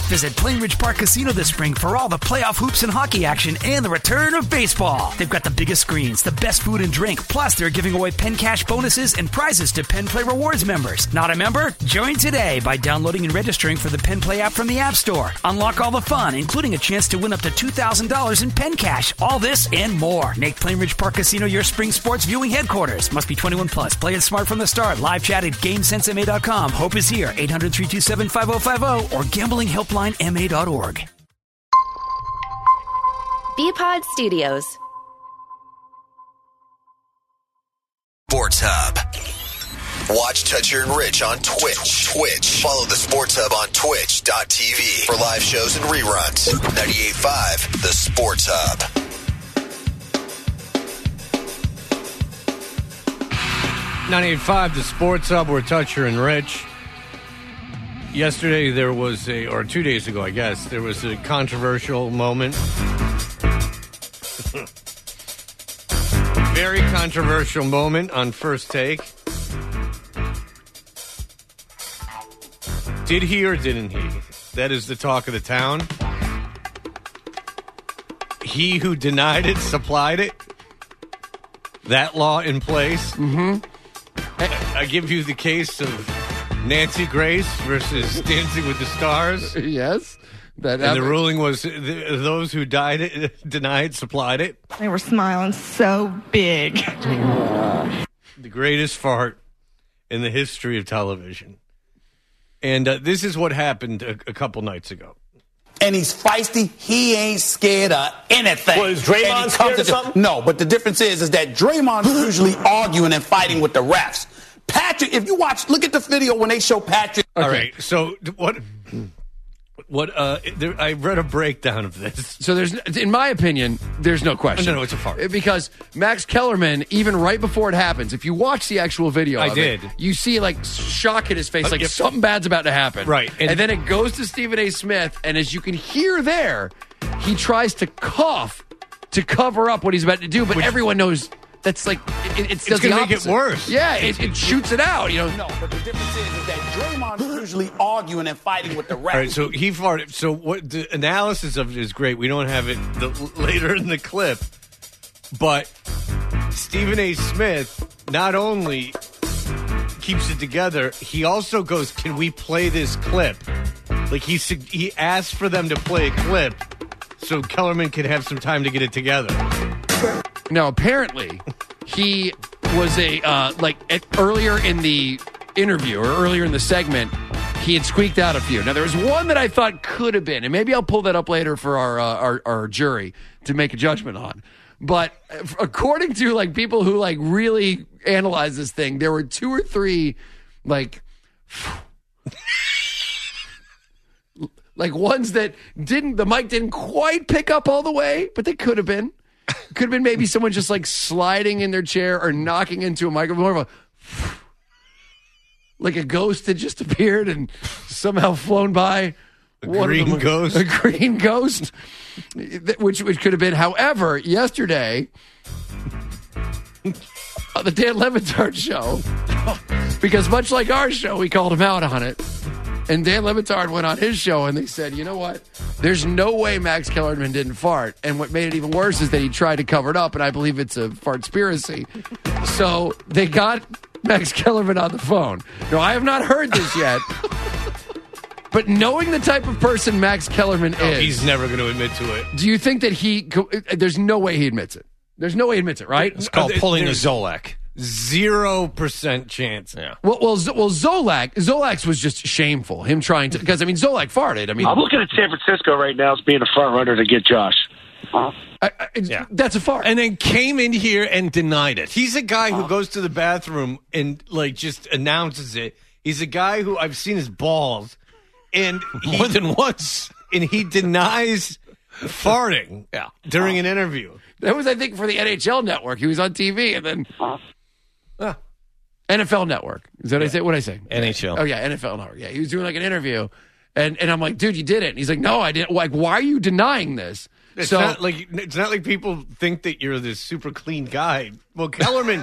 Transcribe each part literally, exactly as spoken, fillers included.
Visit Plainridge Park Casino this spring for all the playoff hoops and hockey action and the return of baseball. They've got the biggest screens, the best food and drink, plus they're giving away Penn Cash bonuses and prizes to Penn Play Rewards members. Not a member? Join today by downloading and registering for the Penn Play app from the App Store. Unlock all the fun, including a chance to win up to two thousand dollars in Penn Cash. All this and more. Make Plainridge Park Casino your spring sports viewing headquarters. Must be twenty-one plus. Play it smart from the start. Live chat at GameSense M A dot com. Hope is here. eight hundred, three two seven, five oh five oh or gambling helpline M A dot org. B-Pod Studios. Sports Hub. Watch Toucher and Rich on Twitch. Twitch. Follow the Sports Hub on twitch dot t v for live shows and reruns. ninety-eight point five, the Sports Hub. ninety-eight point five, the Sports Hub, where Toucher and Rich. Yesterday there was a, or two days ago, I guess, there was a controversial moment. Very controversial moment on First Take. Did he or didn't he? That is the talk of the town. He who denied it, supplied it. That law in place. Mm-hmm. I, I give you the case of Nancy Grace versus Dancing with the Stars. Yes. That and the ruling was th- those who died it, denied, supplied it. They were smiling so big. The greatest fart in the history of television. And uh, this is what happened a, a couple nights ago. And he's feisty. He ain't scared of anything. Well, is Draymond scared of something? No, but the difference is, is that Draymond's usually arguing and fighting with the refs. Patrick, if you watch, look at the video when they show Patrick. Okay. All right, so what... What uh, there, I read a breakdown of this. So there's, in my opinion, there's no question. No, no, it's a fart. Because Max Kellerman, even right before it happens, if you watch the actual video, I of did. It, you see like shock in his face, Uh, like yep. something bad's about to happen. Right, and, and- then it goes to Stephen A. Smith, and as you can hear there, he tries to cough to cover up what he's about to do, but Which- everyone knows. That's like it, it's, It's going to make it worse. Yeah, it, it shoots it out. You know. No, but the difference is, is that Draymond's usually arguing and fighting with the refs. All right, so he farted. So what the analysis of it is great. We don't have it the, later in the clip, but Stephen A. Smith not only keeps it together, he also goes, "Can we play this clip?" Like he he asked for them to play a clip so Kellerman could have some time to get it together. Now, apparently, he was a, uh, like, at, earlier in the interview or earlier in the segment, he had squeaked out a few. Now, there was one that I thought could have been, and maybe I'll pull that up later for our, uh, our, our jury to make a judgment on. But according to, like, people who, like, really analyze this thing, there were two or three, like... like ones that didn't, the mic didn't quite pick up all the way, but they could have been. Could have been maybe someone just like sliding in their chair or knocking into a microphone. More of a, like a ghost had just appeared and somehow flown by. A green them, ghost. A green ghost, which, which could have been. However, yesterday, on the Dan Le Batard show, because much like our show, we called him out on it. And Dan Le Batard went on his show and they said, you know what? There's no way Max Kellerman didn't fart. And what made it even worse is that he tried to cover it up, and I believe it's a fartspiracy. So they got Max Kellerman on the phone. Now, I have not heard this yet, but knowing the type of person Max Kellerman No, is... he's never going to admit to it. Do you think that he... There's no way he admits it. There's no way he admits it, right? It's called Uh, pulling a there's- Zolak. Zero percent chance. Yeah. Well, well, Z- well, Zolak, Zolak's was just shameful. Him trying to, because I mean, Zolak farted. I mean, I'm looking at San Francisco right now as being a front runner to get Josh. I, I, Yeah. that's a fart. And then came in here and denied it. He's a guy who goes to the bathroom and like just announces it. He's a guy who I've seen his balls, and he, More than once. and he denies farting. Yeah. during an interview. That was, I think, for the N H L Network. He was on T V, and then uh, N F L Network. Is that what I say? What did I say? N H L. Oh yeah, N F L Network. Yeah, he was doing like an interview, and and I'm like, dude, you did it. And he's like, no, I didn't. Like, why are you denying this? It's so not like it's not like people think that you're this super clean guy. Well, Kellerman,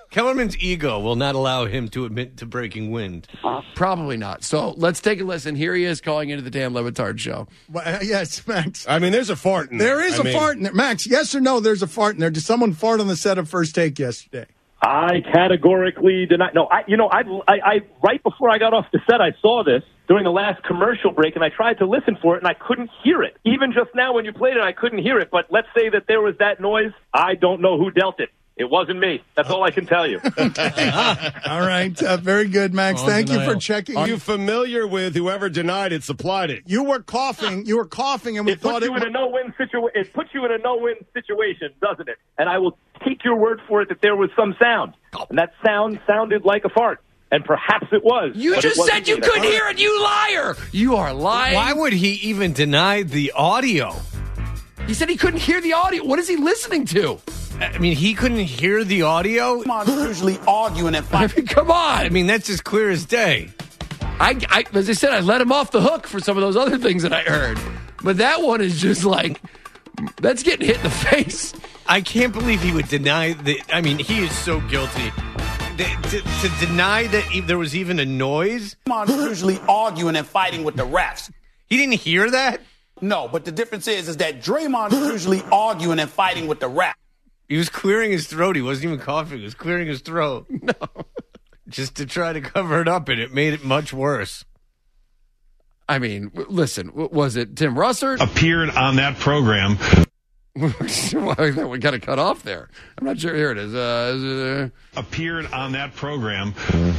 Kellerman's ego will not allow him to admit to breaking wind. Probably not. So let's take a listen. Here he is calling into the Dan Le Batard show. Well, uh, yes, Max. I mean, there's a fart in there. There is I a mean, fart in there. Max, yes or no, there's a fart in there. Did someone fart on the set of First Take yesterday? I categorically deny. No, I, you know, I, I, I, right before I got off the set, I saw this during the last commercial break, and I tried to listen for it, and I couldn't hear it. Even just now when you played it, I couldn't hear it. But let's say that there was that noise. I don't know who dealt it. It wasn't me. That's all I can tell you. All right. Uh, very good, Max. On Thank denial. you for checking. Are you familiar with whoever denied it supplied it? You were coughing. You were coughing, and we It thought puts it you in was... a no-win situation. It puts you in a no-win situation, doesn't it? And I will take your word for it that there was some sound, and that sound sounded like a fart. And perhaps it was. You but just it wasn't said you me. couldn't That's hear it, you liar! You are lying. Why would he even deny the audio? He said he couldn't hear the audio. What is he listening to? I mean, he couldn't hear the audio? Usually arguing and I fighting. mean, come on. I mean, that's as clear as day. I, I, as I said, I let him off the hook for some of those other things that I heard. But that one is just like, that's getting hit in the face. I can't believe he would deny the. I mean, he is so guilty. The, to, to deny that e- there was even a noise? Usually arguing and fighting with the refs. He didn't hear that? No, but the difference is, is that Draymond is usually arguing and fighting with the refs. He was clearing his throat. He wasn't even coughing. He was clearing his throat. No. Just to try to cover it up, and it made it much worse. I mean, w- listen, w- was it Tim Russert? Appeared on that program. Well, we got to cut off there. I'm not sure. Here it is. Uh, is it, uh... Appeared on that program.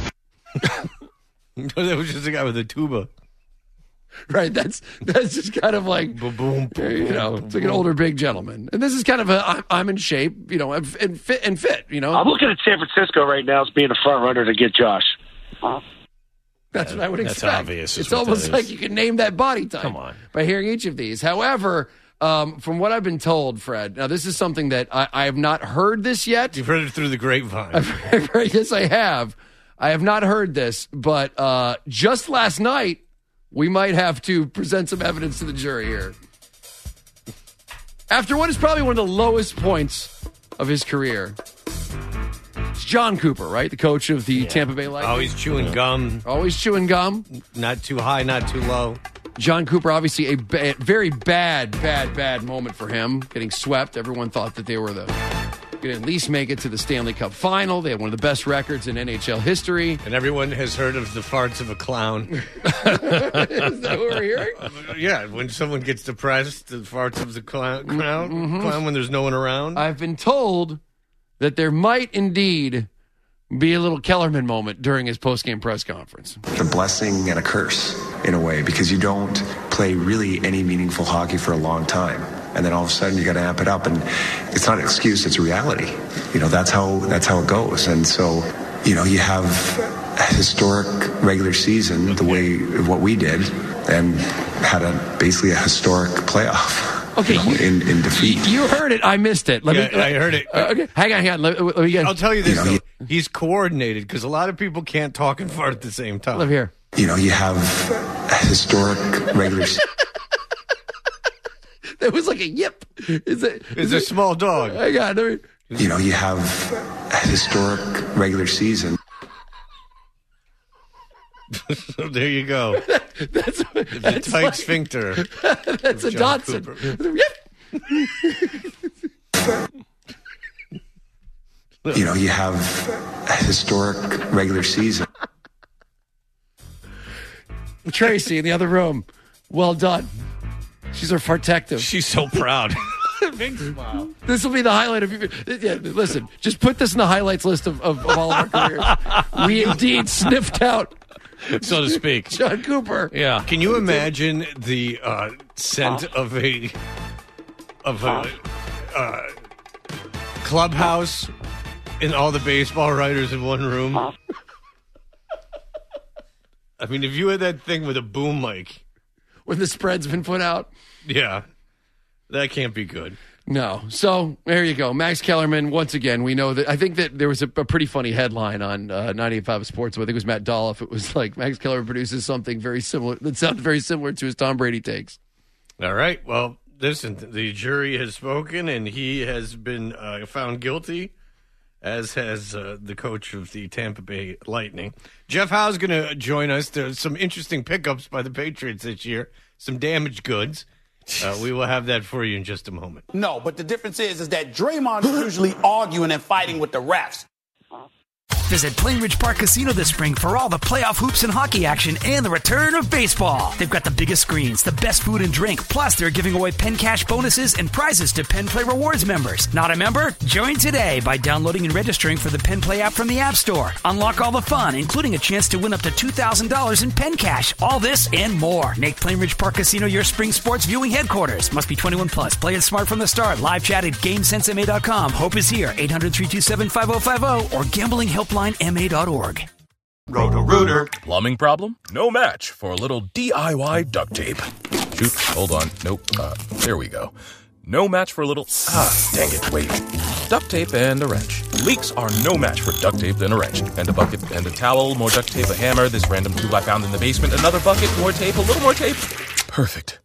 That was just a guy with a tuba. Right, that's that's just kind of like, Boom, you know, it's like an older big gentleman. And this is kind of a, I'm, I'm in shape, you know, and, and fit, and fit, you know. I'm looking at San Francisco right now as being a front runner to get Josh. That's what I would That's expect. obvious is It's what almost that like is. you can name that body type. Come on. By hearing each of these. However, um, from what I've been told, Fred, now this is something that I, I have not heard this yet. You've heard it through the grapevine. I've heard, yes, I have. I have not heard this, but uh, just last night, we might have to present some evidence to the jury here. After what is probably one of the lowest points of his career, it's John Cooper, right? The coach of the yeah. Tampa Bay Lightning. Always chewing gum. Always chewing gum. Not too high, not too low. John Cooper, obviously a ba- very bad, bad, bad moment for him. Getting swept. Everyone thought that they were the going to at least make it to the Stanley Cup final. They had one of the best records in N H L history. And everyone has heard of the farts of a clown. Is that what we're hearing? Yeah, when someone gets depressed, the farts of the clown, clown, Mm-hmm. clown when there's no one around. I've been told that there might indeed be a little Kellerman moment during his post-game press conference. A blessing and a curse, in a way, because you don't play really any meaningful hockey for a long time. And then all of a sudden you got to amp it up, and it's not an excuse; it's a reality. You know, that's how that's how it goes. And so, you know, you have a historic regular season the way of what we did, and had a basically a historic playoff. Okay, you know, you, in, in defeat. You heard it. I missed it. Let yeah, me. I heard it. Uh, okay, hang on, hang on. Let, let me get. I'll tell you this: you know, though. He's coordinated because a lot of people can't talk and fart at the same time. Live here. You know, you have a historic regular season. That was like a yip. Is it? It's is a it, small dog. I got it. You know, you have a historic regular season. So there you go. That's, It's that's a tight like, sphincter. That's a John Dotson. Yep. You know, you have a historic regular season. Tracy in the other room. Well done. She's our fartective. She's so proud. Big smile. This will be the highlight of your. Yeah, listen, just put this in the highlights list of, of, of all of our careers. We indeed sniffed out, so to speak, John Cooper. Yeah. Can you imagine the uh, scent of a of a uh, clubhouse and all the baseball writers in one room? I mean, if you had that thing with a boom mic. When the spread's been put out. Yeah. That can't be good. No. So, there you go. Max Kellerman, once again, we know that. I think that there was a, a pretty funny headline on uh, ninety-eight point five Sports. I think it was Matt Dolph. It was like, Max Kellerman produces something very similar, that sounds very similar to his Tom Brady takes. All right. Well, listen, the jury has spoken, and he has been uh, found guilty as has uh, the coach of the Tampa Bay Lightning. Jeff Howe's going to join us. There's some interesting pickups by the Patriots this year, some damaged goods. Uh, we will have that for you in just a moment. No, but the difference is, is that Draymond is usually arguing and fighting with the refs. Visit Plainridge Park Casino this spring for all the playoff hoops and hockey action and the return of baseball. They've got the biggest screens, the best food and drink, plus they're giving away Penn Cash bonuses and prizes to Penn Play Rewards members. Not a member? Join today by downloading and registering for the Penn Play app from the App Store. Unlock all the fun, including a chance to win up to two thousand dollars in Penn Cash. All this and more. Make Plainridge Park Casino your spring sports viewing headquarters. Must be twenty-one plus. Play it smart from the start. Live chat at GameSense M A dot com. Hope is here. eight hundred, three two seven, five oh five oh or gambling helpline M A dot org. Roto-Rooter. Plumbing problem? No match for a little D I Y duct tape. Shoot, hold on. Nope. Uh, there we go. No match for a little... Ah, dang it, wait. Duct tape and a wrench. Leaks are no match for duct tape and a wrench. And a bucket and a towel, more duct tape, a hammer, this random tool I found in the basement, another bucket, more tape, a little more tape. Perfect.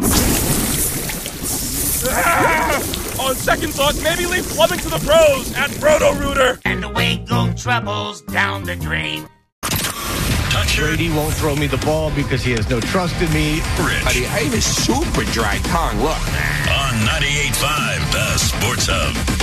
Ah! On second thought, maybe leave plumbing to the pros at Roto-Rooter. And away go troubles down the drain. Brady won't throw me the ball because he has no trust in me. Rich. Buddy, I have a super dry tongue. Look. On ninety-eight point five, the Sports Hub.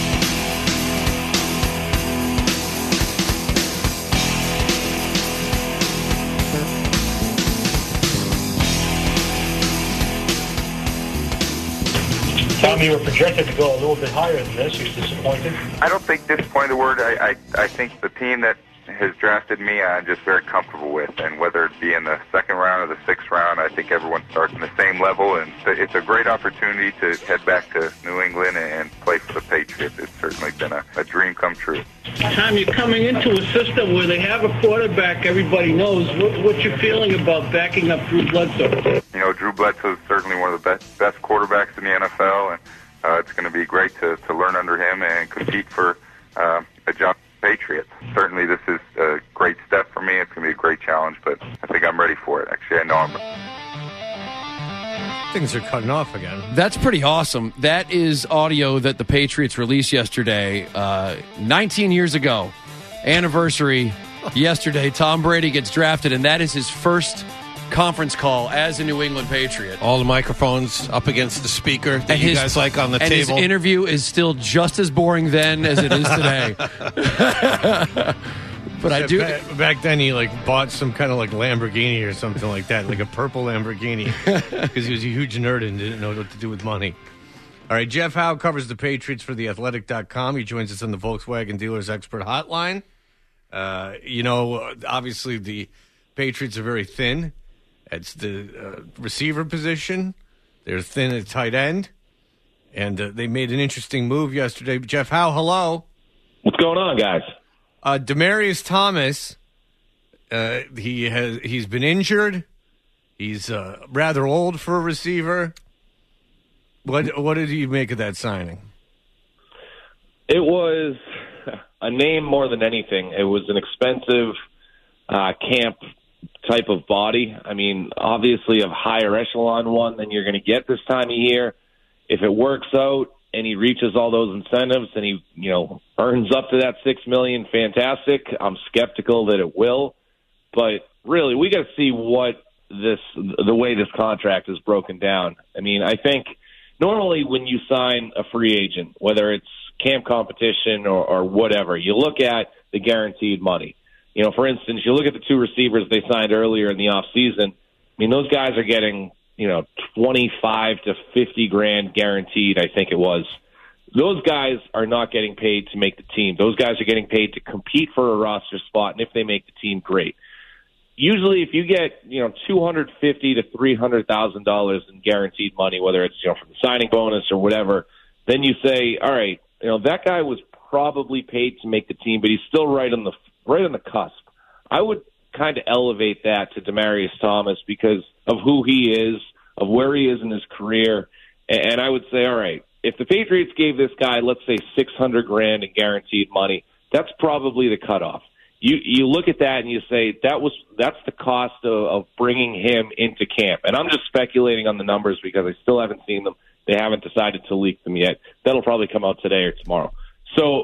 Tom, you were projected to go a little bit higher than this. You're disappointed? I don't think disappointed word. I, I, I think the team that has drafted me, I'm just very comfortable with. And whether it be in the second round or the sixth round, I think everyone starts in the same level. And it's a great opportunity to head back to New England and play for the Patriots. It's certainly been a, a dream come true. Tom, you're coming into a system where they have a quarterback everybody knows. What, what's your feeling about backing up Drew Bledsoe? You know, Drew Bledsoe is certainly one of the best best quarterbacks in the N F L, and uh, it's going to be great to, to learn under him and compete for uh, a job with the Patriots. Certainly this is a great step for me. It's going to be a great challenge, but I think I'm ready for it. Actually, I know I'm Things are cutting off again. That's pretty awesome. That is audio that the Patriots released yesterday, uh, nineteen years ago. Anniversary yesterday. Tom Brady gets drafted, and that is his first conference call as a New England Patriot. All the microphones up against the speaker that and you his, guys like on the and table. His interview is still just as boring then as it is today. But I do. Back, back then, he like bought some kind of like Lamborghini or something like that, like a purple Lamborghini, because he was a huge nerd and didn't know what to do with money. All right, Jeff Howe covers the Patriots for the athletic dot com. He joins us on the Volkswagen Dealers Expert Hotline. Uh, you know, obviously the Patriots are very thin. It's the uh, receiver position. They're thin at tight end, and uh, they made an interesting move yesterday. Jeff Howe, hello. What's going on, guys? Uh, Demaryius Thomas, uh, he has he's been injured. He's uh, rather old for a receiver. What what did you make of that signing? It was a name more than anything. It was an expensive uh, camp type of body. I mean, obviously a higher echelon one than you're going to get this time of year. If it works out and he reaches all those incentives and he, you know, earns up to that six million dollars, fantastic. I'm skeptical that it will. But really, we got to see what this, the way this contract is broken down. I mean, I think normally when you sign a free agent, whether it's camp competition or, or whatever, you look at the guaranteed money. You know, for instance, you look at the two receivers they signed earlier in the offseason. I mean, those guys are getting, you know, twenty-five to fifty grand guaranteed, I think it was. Those guys are not getting paid to make the team. Those guys are getting paid to compete for a roster spot, and if they make the team, great. Usually, if you get, you know, two hundred fifty to three hundred thousand dollars in guaranteed money, whether it's, you know, from the signing bonus or whatever, then you say, all right, you know, that guy was probably paid to make the team, but he's still right on the right on the cusp. I would kind of elevate that to Demaryius Thomas because of who he is, of where he is in his career, and I would say, all right, if the Patriots gave this guy, let's say, six hundred grand in guaranteed money, that's probably the cutoff. You you look at that and you say that was that's the cost of, of bringing him into camp. And I'm just speculating on the numbers because I still haven't seen them. They haven't decided to leak them yet. That'll probably come out today or tomorrow. So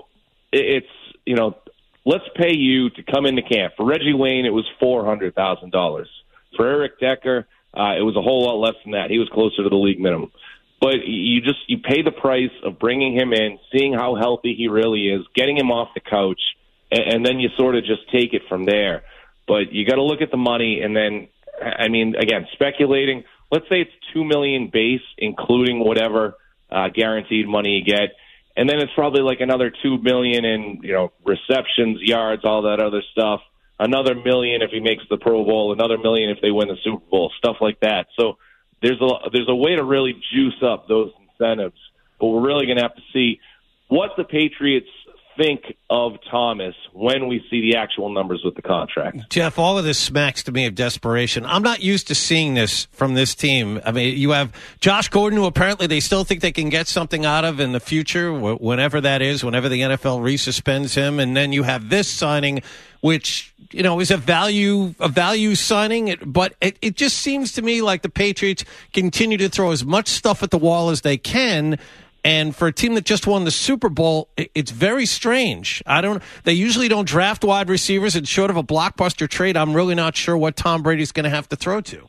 it's, you know, let's pay you to come into camp. For Reggie Wayne, it was four hundred thousand dollars. For Eric Decker, uh, it was a whole lot less than that. He was closer to the league minimum. But you just you pay the price of bringing him in, seeing how healthy he really is, getting him off the couch, and, and then you sort of just take it from there. But you got to look at the money, and then, I mean, again, speculating. Let's say it's two million dollars base, including whatever uh, guaranteed money you get, and then it's probably like another two million dollars in, you know, receptions, yards, all that other stuff. Another million if he makes the Pro Bowl. Another million if they win the Super Bowl. Stuff like that. So there's a there's a way to really juice up those incentives. But we're really going to have to see what the Patriots think of Thomas when we see the actual numbers with the contract. Jeff, all of this smacks to me of desperation. I'm not used to seeing this from this team. I mean, you have Josh Gordon, who apparently they still think they can get something out of in the future, whenever that is, whenever the N F L resuspends him. And then you have this signing, which, you know, is a value a value signing. But it, it just seems to me like the Patriots continue to throw as much stuff at the wall as they can. And for a team that just won the Super Bowl, it's very strange. I don't. They usually don't draft wide receivers, and short of a blockbuster trade, I'm really not sure what Tom Brady's going to have to throw to.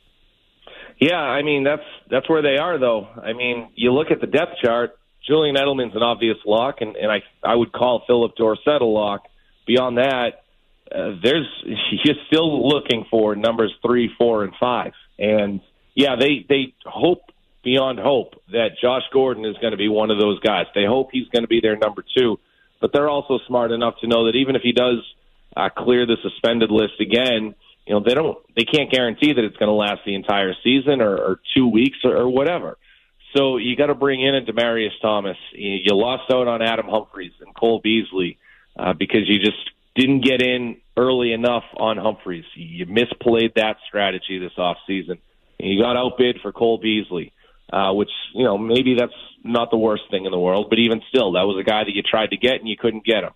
Yeah, I mean that's that's where they are, though. I mean, you look at the depth chart. Julian Edelman's an obvious lock, and, and I I would call Philip Dorsett a lock. Beyond that, uh, there's you're still looking for numbers three, four, and five. And yeah, they they hope. Beyond hope that Josh Gordon is going to be one of those guys. They hope he's going to be their number two, but they're also smart enough to know that even if he does uh, clear the suspended list again, you know, they don't, they can't guarantee that it's going to last the entire season or, or two weeks or, or whatever. So you got to bring in a Demaryius Thomas. You, you lost out on Adam Humphries and Cole Beasley uh, because you just didn't get in early enough on Humphries. You misplayed that strategy this offseason. You got outbid for Cole Beasley. Uh, which, you know, maybe that's not the worst thing in the world, but even still, that was a guy that you tried to get and you couldn't get him.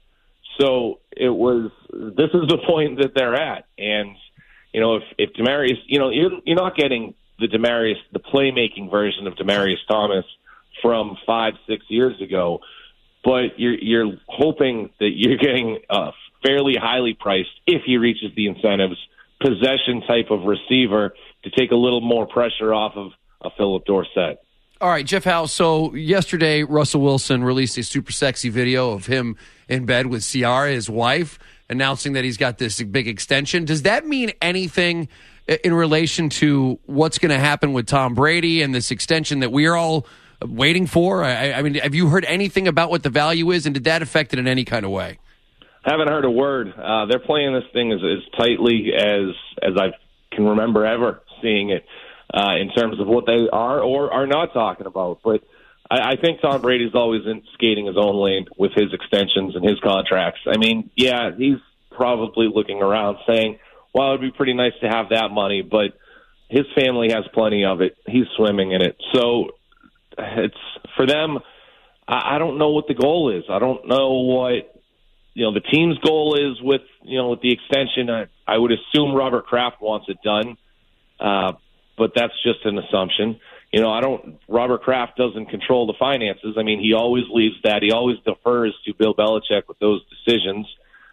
So it was, this is the point that they're at. And, you know, if, if Demaryius, you know, you're, you're not getting the Demaryius, the playmaking version of Demaryius Thomas from five, six years ago, but you're, you're hoping that you're getting a fairly highly priced, if he reaches the incentives, possession type of receiver to take a little more pressure off of a Philip Dorsett. All right, Jeff Howe. So yesterday, Russell Wilson released a super sexy video of him in bed with Ciara, his wife, announcing that he's got this big extension. Does that mean anything in relation to what's going to happen with Tom Brady and this extension that we're all waiting for? I, I mean, have you heard anything about what the value is, and did that affect it in any kind of way? Haven't heard a word. Uh, they're playing this thing as, as tightly as as I can remember ever seeing it. Uh, in terms of what they are or are not talking about. But I, I think Tom Brady's always in skating his own lane with his extensions and his contracts. I mean, yeah, he's probably looking around saying, well, it'd be pretty nice to have that money, but his family has plenty of it. He's swimming in it. So it's for them, I, I don't know what the goal is. I don't know what, you know, the team's goal is with, you know, with the extension. I, I would assume Robert Kraft wants it done. Uh, But that's just an assumption. You know, I don't, Robert Kraft doesn't control the finances. I mean, he always leaves that. He always defers to Bill Belichick with those decisions.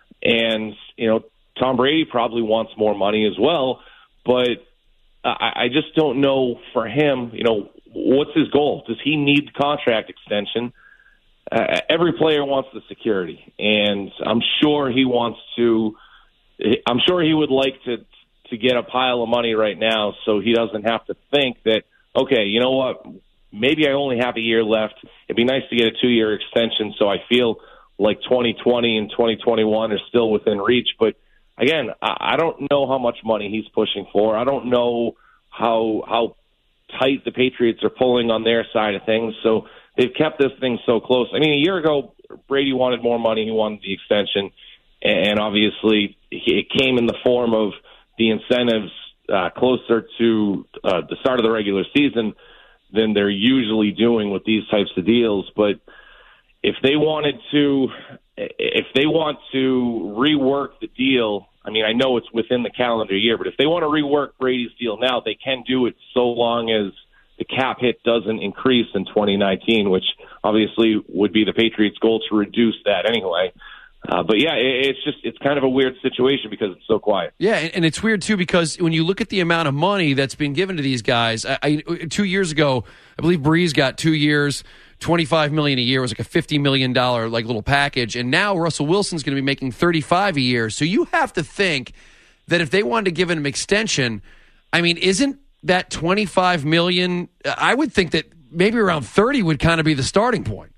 And, you know, Tom Brady probably wants more money as well. But I, I just don't know for him, you know, what's his goal? Does he need the contract extension? Uh, every player wants the security. And I'm sure he wants to, I'm sure he would like to, to get a pile of money right now so he doesn't have to think that, okay, you know what, maybe I only have a year left. It'd be nice to get a two-year extension so I feel like twenty twenty and twenty twenty-one are still within reach. But, again, I don't know how much money he's pushing for. I don't know how how tight the Patriots are pulling on their side of things. So they've kept this thing so close. I mean, a year ago, Brady wanted more money. He wanted the extension. And, obviously, it came in the form of the incentives uh, closer to uh, the start of the regular season than they're usually doing with these types of deals. But if they wanted to, if they want to rework the deal, I mean, I know it's within the calendar year, but if they want to rework Brady's deal now, they can do it so long as the cap hit doesn't increase in twenty nineteen, which obviously would be the Patriots' goal to reduce that anyway. Uh, but yeah, it, it's just it's kind of a weird situation because it's so quiet. Yeah, and, and it's weird too because when you look at the amount of money that's been given to these guys, I, I, two years ago, I believe Breeze got two years, twenty-five million dollars a year. It was like a fifty million dollars like little package, and now Russell Wilson's going to be making thirty-five a year. So you have to think that if they wanted to give him an extension, I mean, isn't that twenty-five million dollars? I would think that maybe around thirty would kind of be the starting point.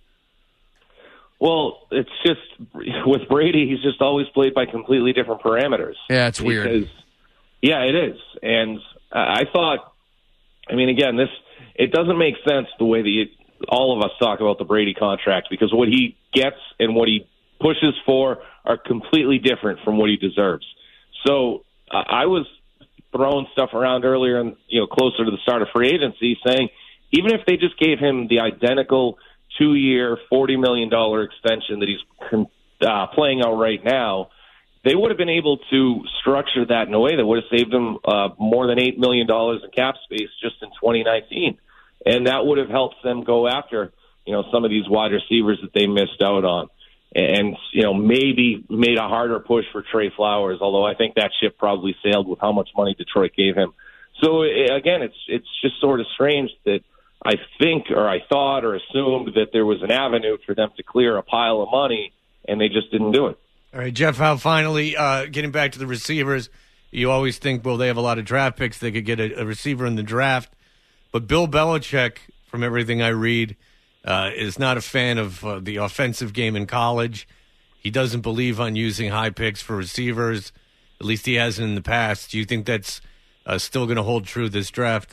Well, it's just with Brady, he's just always played by completely different parameters. Yeah, it's weird. Because, yeah, it is. And I thought, I mean, again, this it doesn't make sense the way that you, all of us talk about the Brady contract because what he gets and what he pushes for are completely different from what he deserves. So uh, I was throwing stuff around earlier and, you know, closer to the start of free agency saying even if they just gave him the identical two-year, forty million dollars extension that he's uh, playing out right now, they would have been able to structure that in a way that would have saved them uh, more than eight million dollars in cap space just in twenty nineteen. And that would have helped them go after, you know, some of these wide receivers that they missed out on. And, you know, maybe made a harder push for Trey Flowers, although I think that ship probably sailed with how much money Detroit gave him. So, again, it's it's just sort of strange that I think or I thought or assumed that there was an avenue for them to clear a pile of money, and they just didn't do it. All right, Jeff, how finally, uh, getting back to the receivers, you always think, well, they have a lot of draft picks. They could get a, a receiver in the draft. But Bill Belichick, from everything I read, uh, is not a fan of uh, the offensive game in college. He doesn't believe on using high picks for receivers. At least he hasn't in the past. Do you think that's uh, still going to hold true this draft?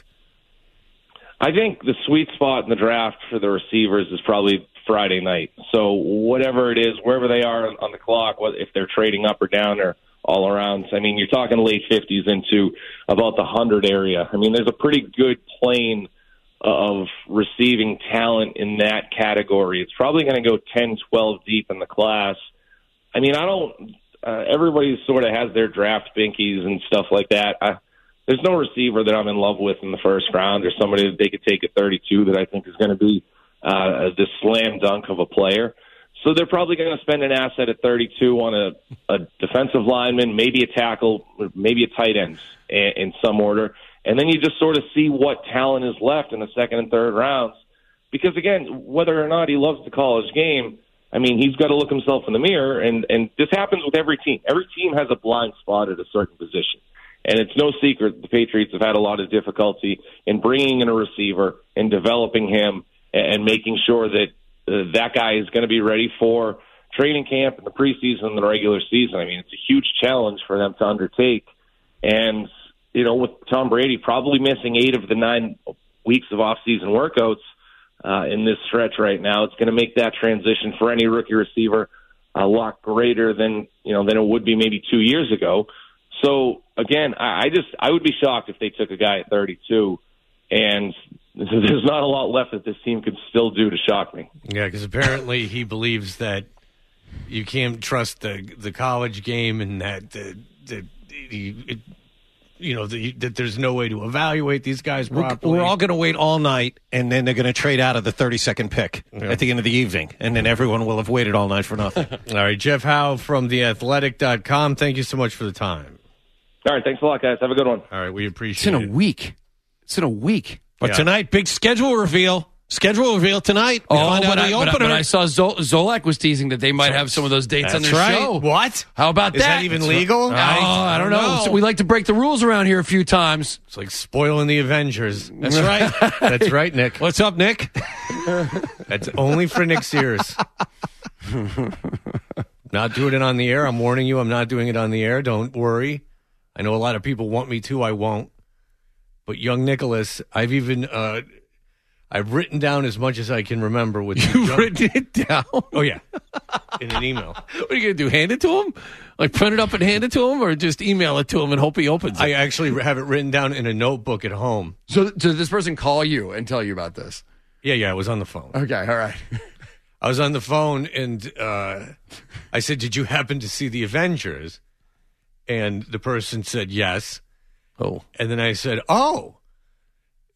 I think the sweet spot in the draft for the receivers is probably Friday night. So whatever it is, wherever they are on the clock, if they're trading up or down or all around, I mean, you're talking late fifties into about the one hundred area. I mean, there's a pretty good plane of receiving talent in that category. It's probably going to go ten, twelve deep in the class. I mean, I don't uh, – everybody sort of has their draft binkies and stuff like that. I, There's no receiver that I'm in love with in the first round or somebody that they could take at thirty-two that I think is going to be uh, this slam dunk of a player. So they're probably going to spend an asset at thirty-two on a, a defensive lineman, maybe a tackle, maybe a tight end in, in some order. And then you just sort of see what talent is left in the second and third rounds. Because, again, whether or not he loves the college game, I mean, he's got to look himself in the mirror. And, and this happens with every team. Every team has a blind spot at a certain position. And it's no secret the Patriots have had a lot of difficulty in bringing in a receiver and developing him and making sure that uh, that guy is going to be ready for training camp and the preseason and the regular season. I mean, it's a huge challenge for them to undertake. And, you know, with Tom Brady probably missing eight of the nine weeks of off-season workouts uh, in this stretch right now, it's going to make that transition for any rookie receiver a lot greater than, you know, than it would be maybe two years ago. So, again, I, I just I would be shocked if they took a guy at thirty-two, and there's not a lot left that this team could still do to shock me. Yeah, because apparently he believes that you can't trust the the college game and that the, the, the it, you know the, that there's no way to evaluate these guys properly. We're all going to wait all night, and then they're going to trade out of the thirty-second pick yeah. at the end of the evening, and then everyone will have waited all night for nothing. All right, Jeff Howe from the athletic dot com, thank you so much for the time. All right, thanks a lot, guys. Have a good one. All right, we appreciate it. It's in a week. It's in a week. But yeah. tonight, big schedule reveal. Schedule reveal tonight. Oh, find but, out I, the but, I, opener. but I saw Zol- Zolak was teasing that they might have some of those dates That's on their right. show. What? How about Is that? that even legal? Oh, I don't know. know. So we like to break the rules around here a few times. It's like spoiling the Avengers. That's right. That's right, Nick. What's up, Nick? That's only for Nick's ears. Not doing it on the air. I'm warning you, I'm not doing it on the air. Don't worry. I know a lot of people want me to. I won't. But young Nicholas, I've even uh, I've written down as much as I can remember. With You've young... written it down? Oh yeah, in an email. What are you going to do? Hand it to him? Like print it up and hand it to him, or just email it to him and hope he opens it? I actually have it written down in a notebook at home. So, so did this person call you and tell you about this? Yeah, yeah. I was on the phone. Okay, all right. I was on the phone, and uh, I said, "Did you happen to see the Avengers?" And the person said yes. Oh. And then I said, oh,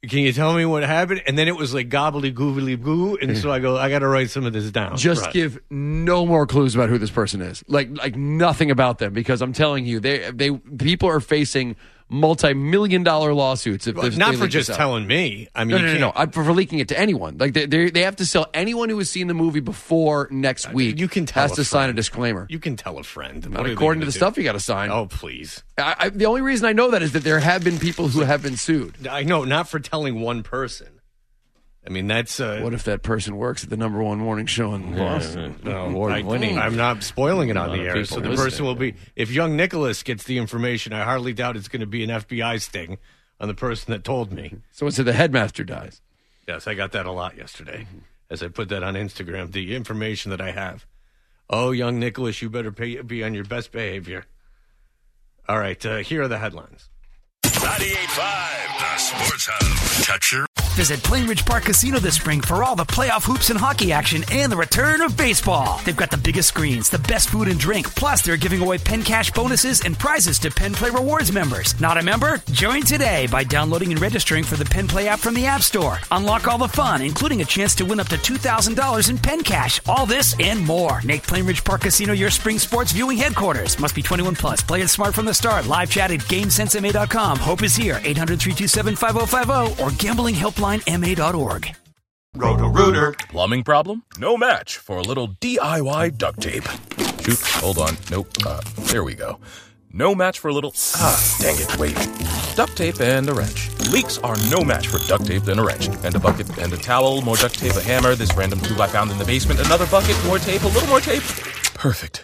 can you tell me what happened? And then it was like gobbly goobly goo, and so I go, I got to write some of this down. Just right. give no more clues about who this person is. Like like nothing about them, because I'm telling you, they they people are facing multi-million dollar lawsuits. If, Well, if not they for leak just this out. telling me. I mean, no, no, you no, no. can't- I, for, for leaking it to anyone. Like they they they have to sell anyone who has seen the movie before next week. You can tell has a to sign a friend. disclaimer. You can tell a friend. Not What are they according to gonna the do? stuff you got to sign. Oh, please. I, I, the only reason I know that is that there have been people who have been sued. I know, not for telling one person. I mean, that's... Uh, What if that person works at the number one morning show in Boston? No, Award I, winning. I'm not spoiling it on A lot the of air. people So the listening. person will be... If young Nicholas gets the information, I hardly doubt it's going to be an F B I sting on the person that told me. Someone said the headmaster dies. Yes, I got that a lot yesterday as I put that on Instagram, the information that I have. Oh, young Nicholas, you better pay, be on your best behavior. All right, uh, here are the headlines. ninety-eight point five, the Sports Hub. Touch your... Visit Plainridge Park Casino this spring for all the playoff hoops and hockey action and the return of baseball. They've got the biggest screens, the best food and drink, plus they're giving away Penn Cash bonuses and prizes to Penn Play Rewards members. Not a member? Join today by downloading and registering for the Penn Play app from the App Store. Unlock all the fun, including a chance to win up to two thousand dollars in Penn Cash. All this and more. Make Plainridge Park Casino your spring sports viewing headquarters. Must be twenty-one plus. Play it smart from the start. Live chat at game sense m a dot com. Hope is here. eight hundred, three two seven, five oh five oh or gambling helpline m a dot org. Roto-Rooter. Plumbing problem? No match for a little D I Y duct tape. Shoot, hold on. Nope. Uh, there we go. No match for a little... Ah, dang it, wait. Duct tape and a wrench. Leaks are no match for duct tape and a wrench. And a bucket and a towel, more duct tape, a hammer, this random tool I found in the basement, another bucket, more tape, a little more tape. Perfect.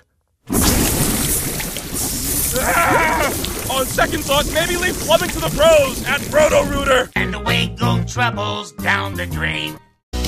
On second thought, maybe leave plumbing to the pros at Roto-Rooter. And away go troubles down the drain.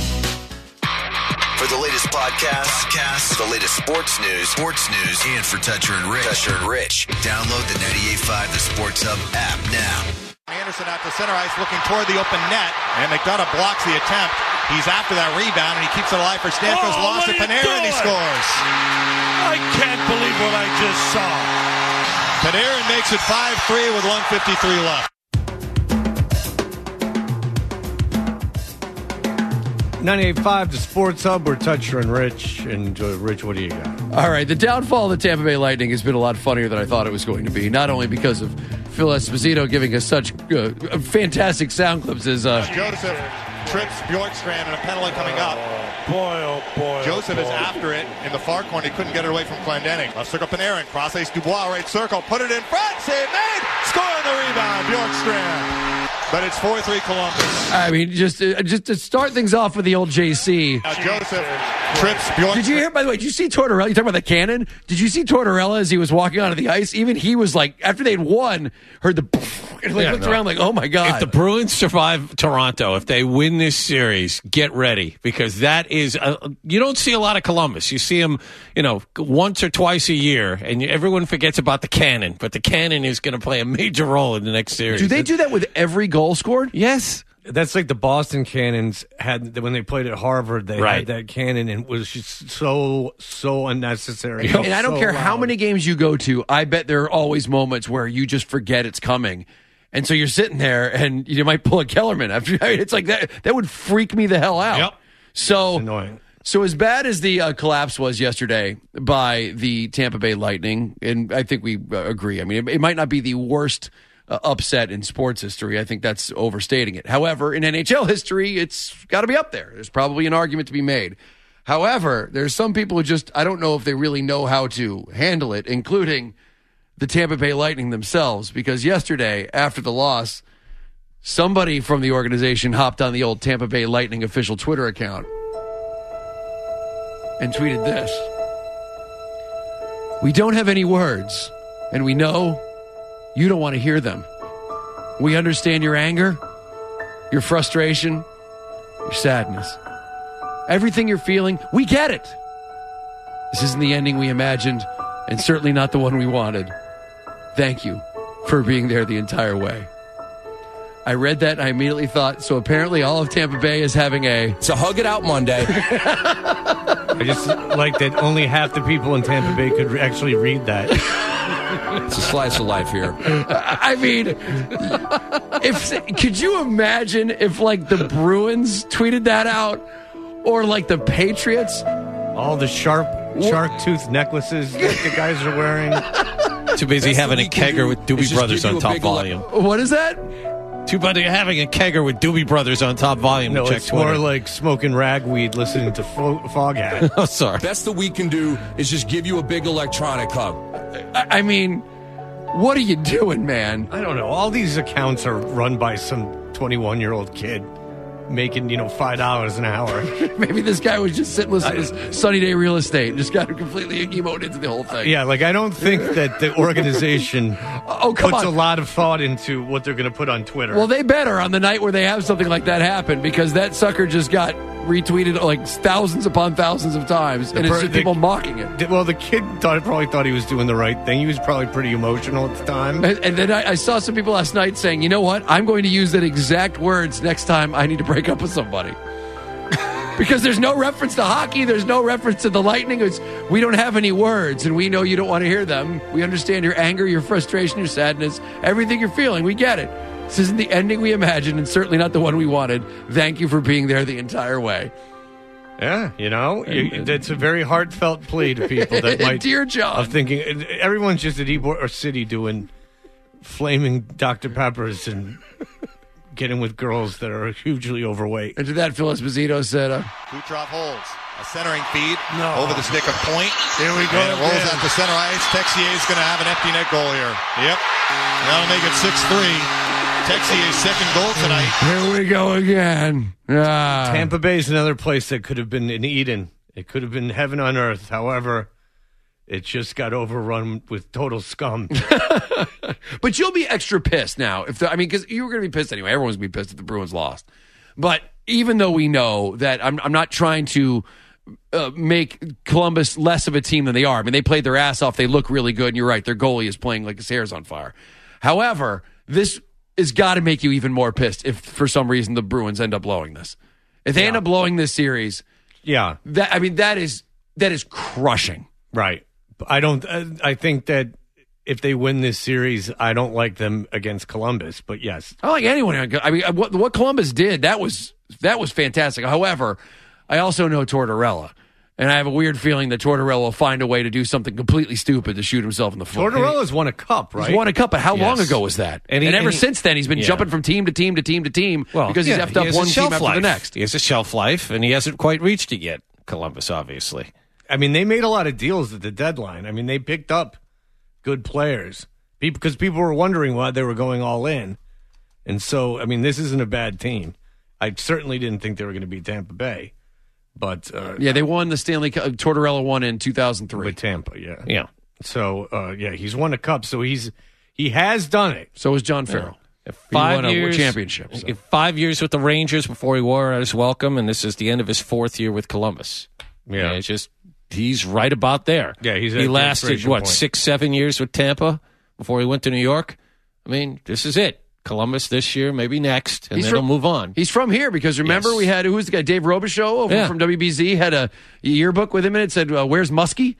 For the latest podcasts, podcasts, the latest sports news, sports news, and for Toucher and Rich, Toucher and Rich, download the ninety-eight point five The Sports Hub app now. Anderson out to center ice looking toward the open net, and McDonough blocks the attempt. He's after that rebound, and he keeps it alive for Stamkos. Oh, Lost what to are you Panarin, and he doing? scores. I can't believe what I just saw. Panarin makes it five three with one fifty-three left. ninety-eight point five, the Sports Hub. We're Toucher and Rich. And uh, Rich, what do you got? All right, the downfall of the Tampa Bay Lightning has been a lot funnier than I thought it was going to be. Not only because of Phil Esposito giving us such uh, fantastic sound clips as uh, Joseph trips Bjorkstrand, and a penalty coming up. Boy, oh boy. Joseph oh is boy. after it in the far corner. He couldn't get it away from Clendening. Left circle Panarin. Cross ice Dubois, right circle. Put it in front. Save made. Score on the rebound. Bjorkstrand. But it's four three Columbus. I mean, just uh, just to start things off with the old J C. Now Joseph trips Bjorkstrand. Did you hear, by the way, did you see Tortorella? You talking about the cannon? Did you see Tortorella as he was walking onto the ice? Even he was like, after they'd won, heard the and like Yeah, looked no. around like, oh my God. If the Bruins survive Toronto, if they win this series, get ready, because that is uh, you don't see a lot of Columbus. You see them, you know, once or twice a year, and everyone forgets about the cannon. But the cannon is going to play a major role in the next series. Do they do that with every goal scored? Yes. That's like the Boston Cannons had when they played at Harvard. They Right. had that cannon, and it was just so so unnecessary. And I don't So care how loud. many games you go to, I bet there are always moments where you just forget it's coming. And so you're sitting there and you might pull a Kellerman after. I mean, it's like that. That would freak me the hell out. Yep. So annoying. So as bad as the uh, collapse was yesterday by the Tampa Bay Lightning, and I think we uh, agree. I mean, it, it might not be the worst uh, upset in sports history. I think that's overstating it. However, in N H L history, it's got to be up there. There's probably an argument to be made. However, there's some people who just, I don't know if they really know how to handle it, including the Tampa Bay Lightning themselves, because yesterday, after the loss, somebody from the organization hopped on the old Tampa Bay Lightning official Twitter account and tweeted this. We don't have any words, and we know you don't want to hear them. We understand your anger, your frustration, your sadness. Everything you're feeling, we get it. This isn't the ending we imagined, and certainly not the one we wanted. Thank you for being there the entire way. I read that and I immediately thought, so apparently all of Tampa Bay is having a... So hug it out Monday. I just like that only half the people in Tampa Bay could re- actually read that. It's a slice of life here. I mean, if could you imagine if like the Bruins tweeted that out, or like the Patriots? All the sharp shark tooth necklaces that the guys are wearing. Too busy That's having a what we can kegger do, with is Doobie just Brothers give you on a top big ele- volume. What is that? Too busy having a kegger with Doobie Brothers on top volume. No, to check it's Twitter. more like smoking ragweed listening to Fo- Foghat. Oh, sorry. Best that we can do is just give you a big electronic hug. I I mean, what are you doing, man? I don't know. All these accounts are run by some twenty-one-year-old kid making, you know, five dollars an hour. Maybe this guy was just sitting listening to Sunny Day Real Estate and just got completely emoted into the whole thing. Yeah, like I don't think that the organization oh, come puts on. a lot of thought into what they're going to put on Twitter. Well, they better on the night where they have something like that happen, because that sucker just got retweeted like thousands upon thousands of times, and per- it's just the- people mocking it. Well, the kid thought, probably thought he was doing the right thing. He was probably pretty emotional at the time. And, and then I, I saw some people last night saying, you know what? I'm going to use that exact words next time I need to break up with somebody. Because there's no reference to hockey. There's no reference to the Lightning. It's, we don't have any words, and we know you don't want to hear them. We understand your anger, your frustration, your sadness, everything you're feeling. We get it. This isn't the ending we imagined, and certainly not the one we wanted. Thank you for being there the entire way. Yeah, you know, you, it's a very heartfelt plea to people that might. Dear John. Of thinking, everyone's just at Ybor City doing flaming Doctor Peppers and getting with girls that are hugely overweight. And to that, Phil Esposito said, uh, Kucherov holds. A centering feed No. over the stick of Point. Here we go. And it rolls again. out to center ice. Texier's going to have an empty net goal here. Yep. That'll make it six three. Texier's second goal tonight. here we go again. Ah. Tampa Bay is another place that could have been in Eden. It could have been heaven on earth. However, it just got overrun with total scum. But you'll be extra pissed now. If the, I mean, because you were going to be pissed anyway. Everyone's going to be pissed if the Bruins lost. But even though we know that, I'm, I'm not trying to uh, make Columbus less of a team than they are. I mean, they played their ass off. They look really good. And you're right. Their goalie is playing like his hair's on fire. However, this has got to make you even more pissed if for some reason the Bruins end up blowing this. If they Yeah. end up blowing this series, Yeah, that I mean, that is that is crushing. right. I don't. uh, I think that if they win this series, I don't like them against Columbus. But yes, I don't like anyone. I mean, what, what Columbus did, that was that was fantastic. However, I also know Tortorella, and I have a weird feeling that Tortorella will find a way to do something completely stupid to shoot himself in the foot. Tortorella's won a cup, right? He's won a cup, but how Yes. long ago was that? And And, he- ever and he- since then, he's been yeah. jumping from team to team to team to team because he's yeah, effed he up has a one team shelf after life. the next. He has a shelf life, and he hasn't quite reached it yet. Columbus, obviously. I mean, they made a lot of deals at the deadline. I mean, they picked up good players because people were wondering why they were going all in. And so, I mean, this isn't a bad team. I certainly didn't think they were going to beat Tampa Bay. But uh, Yeah, they won the Stanley Cup. Tortorella won in two thousand three. with Tampa, yeah. Yeah. So, uh, yeah, he's won a cup. So he's he has done it. So was John Farrell. He Five won a years championship. so. Five years with the Rangers before he wore out his welcome, and this is the end of his fourth year with Columbus. Yeah. And it's just he's right about there. Yeah, he's at he the lasted expiration what point. six, seven years with Tampa before he went to New York. I mean, this is it. Columbus this year, maybe next, and He's then from- he'll move on. He's from here because remember Yes. we had, who was the guy, Dave Robichaux over Yeah. from W B Z, had a yearbook with him and it said, uh, where's Muskie?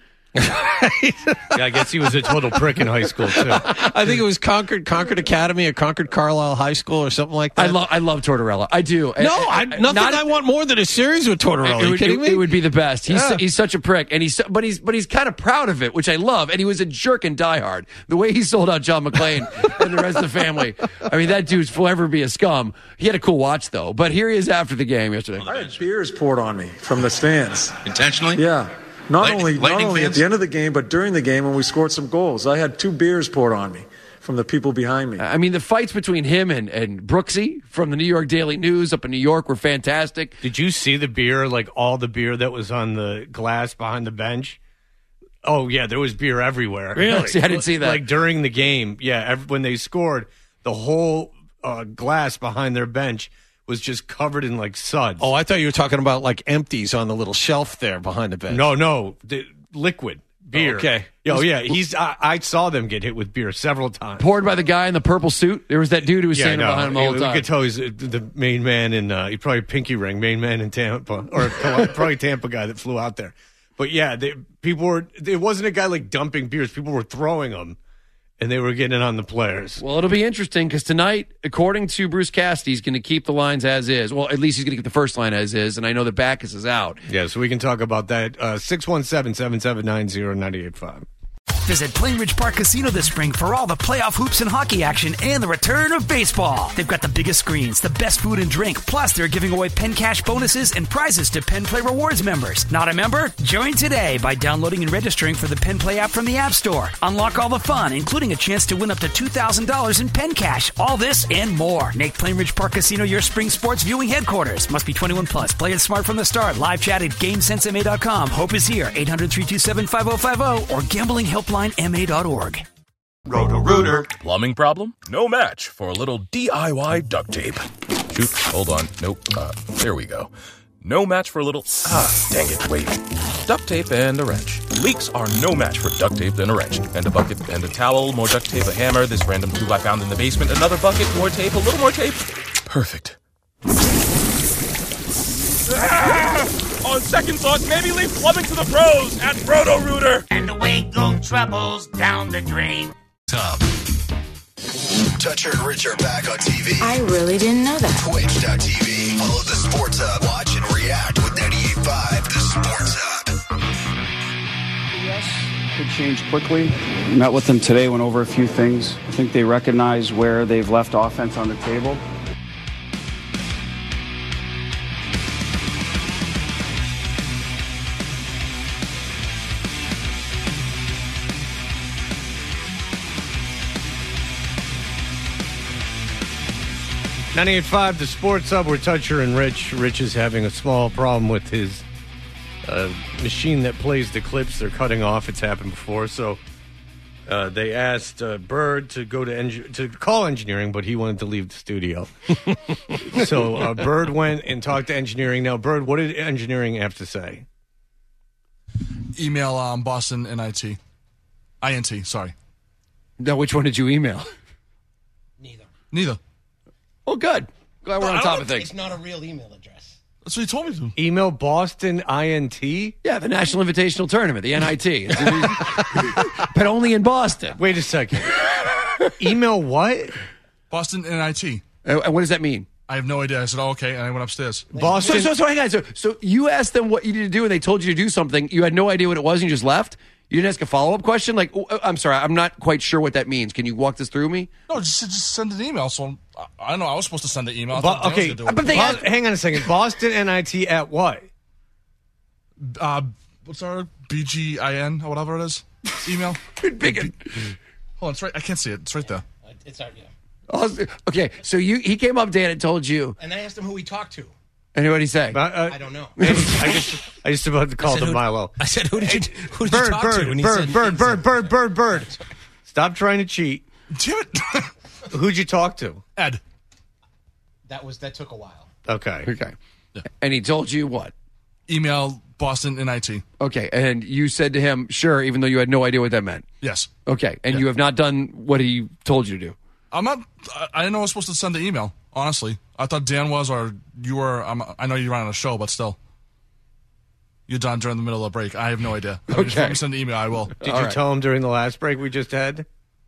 Yeah, I guess he was a total prick in high school, too. I think it was Concord, Concord Academy or Concord Carlisle High School or something like that. I love I love Tortorella. I do. No, I, nothing Not- I want more than a series with Tortorella. Are It you would, kidding it, me? it would be the best. He's Yeah. he's such a prick, and he's so- but he's but he's kind of proud of it, which I love. And he was a jerk in Die Hard. The way he sold out John McClane and the rest of the family. I mean, that dude's forever be a scum. He had a cool watch though. But here he is after the game yesterday. I had beers poured on me from the stands. Intentionally? Yeah. Not Light- only not Lightning only fans? at the end of the game, but during the game when we scored some goals. I had two beers poured on me from the people behind me. I mean, the fights between him and, and Brooksy from the New York Daily News up in New York were fantastic. Did you see the beer, like all the beer that was on the glass behind the bench? Oh, yeah, there was beer everywhere. Really? See, I didn't see that. Like during the game, yeah, ev- when they scored, the whole uh, glass behind their bench was just covered in like suds. Oh, I thought you were talking about like empties on the little shelf there behind the bench. No, no, the liquid beer. Oh, okay. Oh, yeah, he's. I, I saw them get hit with beer several times. Poured by the guy in the purple suit. There was that dude who was Yeah, standing no, behind him the whole you time. could tell he's uh, the main man in. Uh, he probably pinky ring, main man in Tampa, or probably Tampa guy that flew out there. But yeah, they, people were. It wasn't a guy like dumping beers. People were throwing them, and they were getting on the players. Well, it'll be interesting because tonight, according to Bruce Cassidy, he's going to keep the lines as is. Well, at least he's going to keep the first line as is, and I know that Backus is out. Yeah, so we can talk about that. Uh, six one seven, seven seven nine, zero nine eight five. Visit Plainridge Park Casino this spring for all the playoff hoops and hockey action and the return of baseball. They've got the biggest screens, the best food and drink, plus they're giving away Penn Cash bonuses and prizes to Penn Play Rewards members. Not a member? Join today by downloading and registering for the Penn Play app from the App Store. Unlock all the fun, including a chance to win up to two thousand dollars in Penn Cash. All this and more. Make Plainridge Park Casino your spring sports viewing headquarters. Must be twenty-one plus. Play it smart from the start. Live chat at game sense m a dot com. Hope is here. eight hundred, three two seven, five oh five oh or gambling helpline m a dot org. Roto-Rooter. Plumbing problem? No match for a little D I Y duct tape. Shoot, hold on. Nope. Uh, there we go. No match for a little... Ah, dang it, wait. Duct tape and a wrench. Leaks are no match for duct tape and a wrench. And a bucket and a towel, more duct tape, a hammer, this random tool I found in the basement, another bucket, more tape, a little more tape. Perfect. Ah! On second thought, maybe leave plumbing to the pros at Roto-Rooter. And away go troubles down the drain. Tub. Toucher and Rich are back on T V. I really didn't know that. Twitch dot T V. Follow the Sports Hub. Watch and react with ninety-eight point five. The Sports Hub. Yes, could change quickly. Met with them today, went over a few things. I think they recognize where they've left offense on the table. ninety-eight point five, the Sports Hub. We're Toucher and Rich. Rich is having a small problem with his uh, machine that plays the clips. They're cutting off. It's happened before. So uh, they asked uh, Bird to go to engi- to call engineering, but he wanted to leave the studio. So uh, Bird went and talked to engineering. Now, Bird, what did engineering have to say? Email um, Boston N I T. I N T, sorry. Now, which one did you email? Neither. Oh, good. Glad we're No, on I top don't of things. It's not a real email address. That's what he told me to. Email Boston I N T? Yeah, the National Invitational Tournament, the N I T. But only in Boston. Wait a second. Email what? Boston N I T. Uh, and what does that mean? I have no idea. I said, oh, okay, and I went upstairs. Boston. So, so, so hang on. So, so you asked them what you needed to do, and they told you to do something. You had no idea what it was, and you just left? You didn't ask a follow-up question? Like, oh, I'm sorry, I'm not quite sure what that means. Can you walk this through me? No, just, just send an email. So I, I don't know. I was supposed to send an email. I Bo- thought Dan was okay, gonna do it. but they Bos- hang on a second. Boston N I T at what? Uh, what's our B G I N or whatever it is? Email. Big. Hold on, it's right. I can't see it. It's right there. It's our, yeah. Oh, okay, so you he came up, Dan, and told you. And I asked him who he talked to. And what did he say? Uh, uh, I don't know. I just, I just about to call said, the who- Milo. I said, who did you, who did Bird, you talk bird, to? And he bird, said, bird, he bird, said- bird, bird, bird. Stop trying to cheat. Damn it. Who'd you talk to? Ed. That was that took a while. Okay. Okay. And he told you what? Email Boston N I T. Okay, and you said to him, sure, even though you had no idea what that meant. Yes. Okay, and Yeah. you have not done what he told you to do. I'm not. I, I didn't know I was supposed to send the email. Honestly, I thought Dan was, or you were. I'm, I know you ran on a show, but still, you're done during the middle of the break. I have no idea. I mean, If you want me to send the email, I will. Did you tell him during the last break we just had?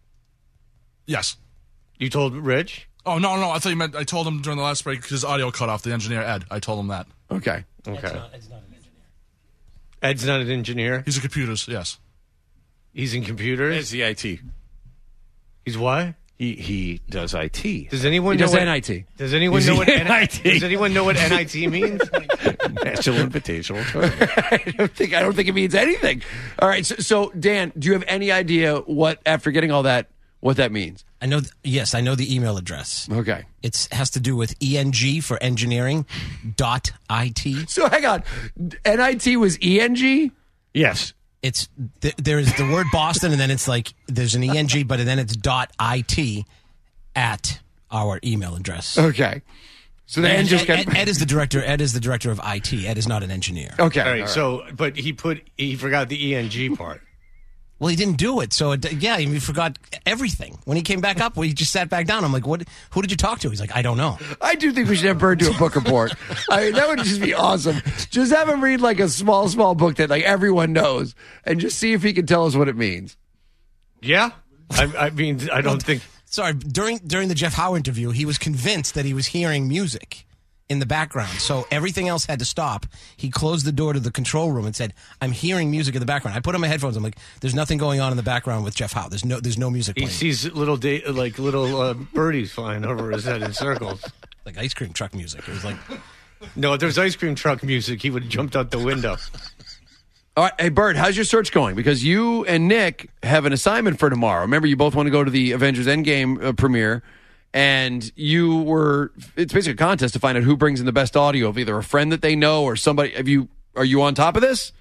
Yes. You told Rich? Oh no, no. I thought you meant. I told him during the last break because his audio cut off. The engineer Ed. I told him that. Okay. Okay. Ed's not, Ed's not an engineer. Ed's not an engineer. He's a computers. Yes. He's in computers. It's the I T. He's what? He he does I T. Does anyone He know does what N I T. Does anyone He's know the what N I T. Does anyone know what N I T means? National Invitational Tournament. I don't think I don't think it means anything. All right, so, so Dan, do you have any idea what, after getting all that, what that means? I know. Th- yes, I know the email address. Okay. It has to do with E N G for engineering dot I T. So hang on, N I T was E N G? Yes. It's th- there's the word Boston, and then it's like there's an E N G, but then it's dot I T at our email address. Okay. So then Ed, just Ed, got... Ed, Ed is the director. Ed is the director of I T. Ed is not an engineer. Okay. All right, all right. So, but he put he forgot the E N G part. Well, he didn't do it, so it, yeah, he forgot everything. When he came back up, well, he just sat back down. I'm like, "What? Who did you talk to?" He's like, "I don't know." I do think we should have Bird do a book report. I mean, that would just be awesome. Just have him read like a small, small book that like everyone knows, and just see if he can tell us what it means. Yeah. I, I mean, I don't think. Sorry, during during the Jeff Howe interview, he was convinced that he was hearing music in the background. So everything else had to stop. He closed the door to the control room and said, "I'm hearing music in the background." I put on my headphones. I'm like, "There's nothing going on in the background with Jeff Howe. There's no there's no music He playing." sees little da- like little uh, birdies flying over his head in circles, like ice cream truck music. It was like, no, if there's ice cream truck music, he would have jumped out the window. All right, hey, Bert, how's your search going? Because you and Nick have an assignment for tomorrow. Remember, you both want to go to the Avengers Endgame uh, premiere, and you were, it's basically a contest to find out who brings in the best audio of either a friend that they know or somebody. Have you, are you on top of this?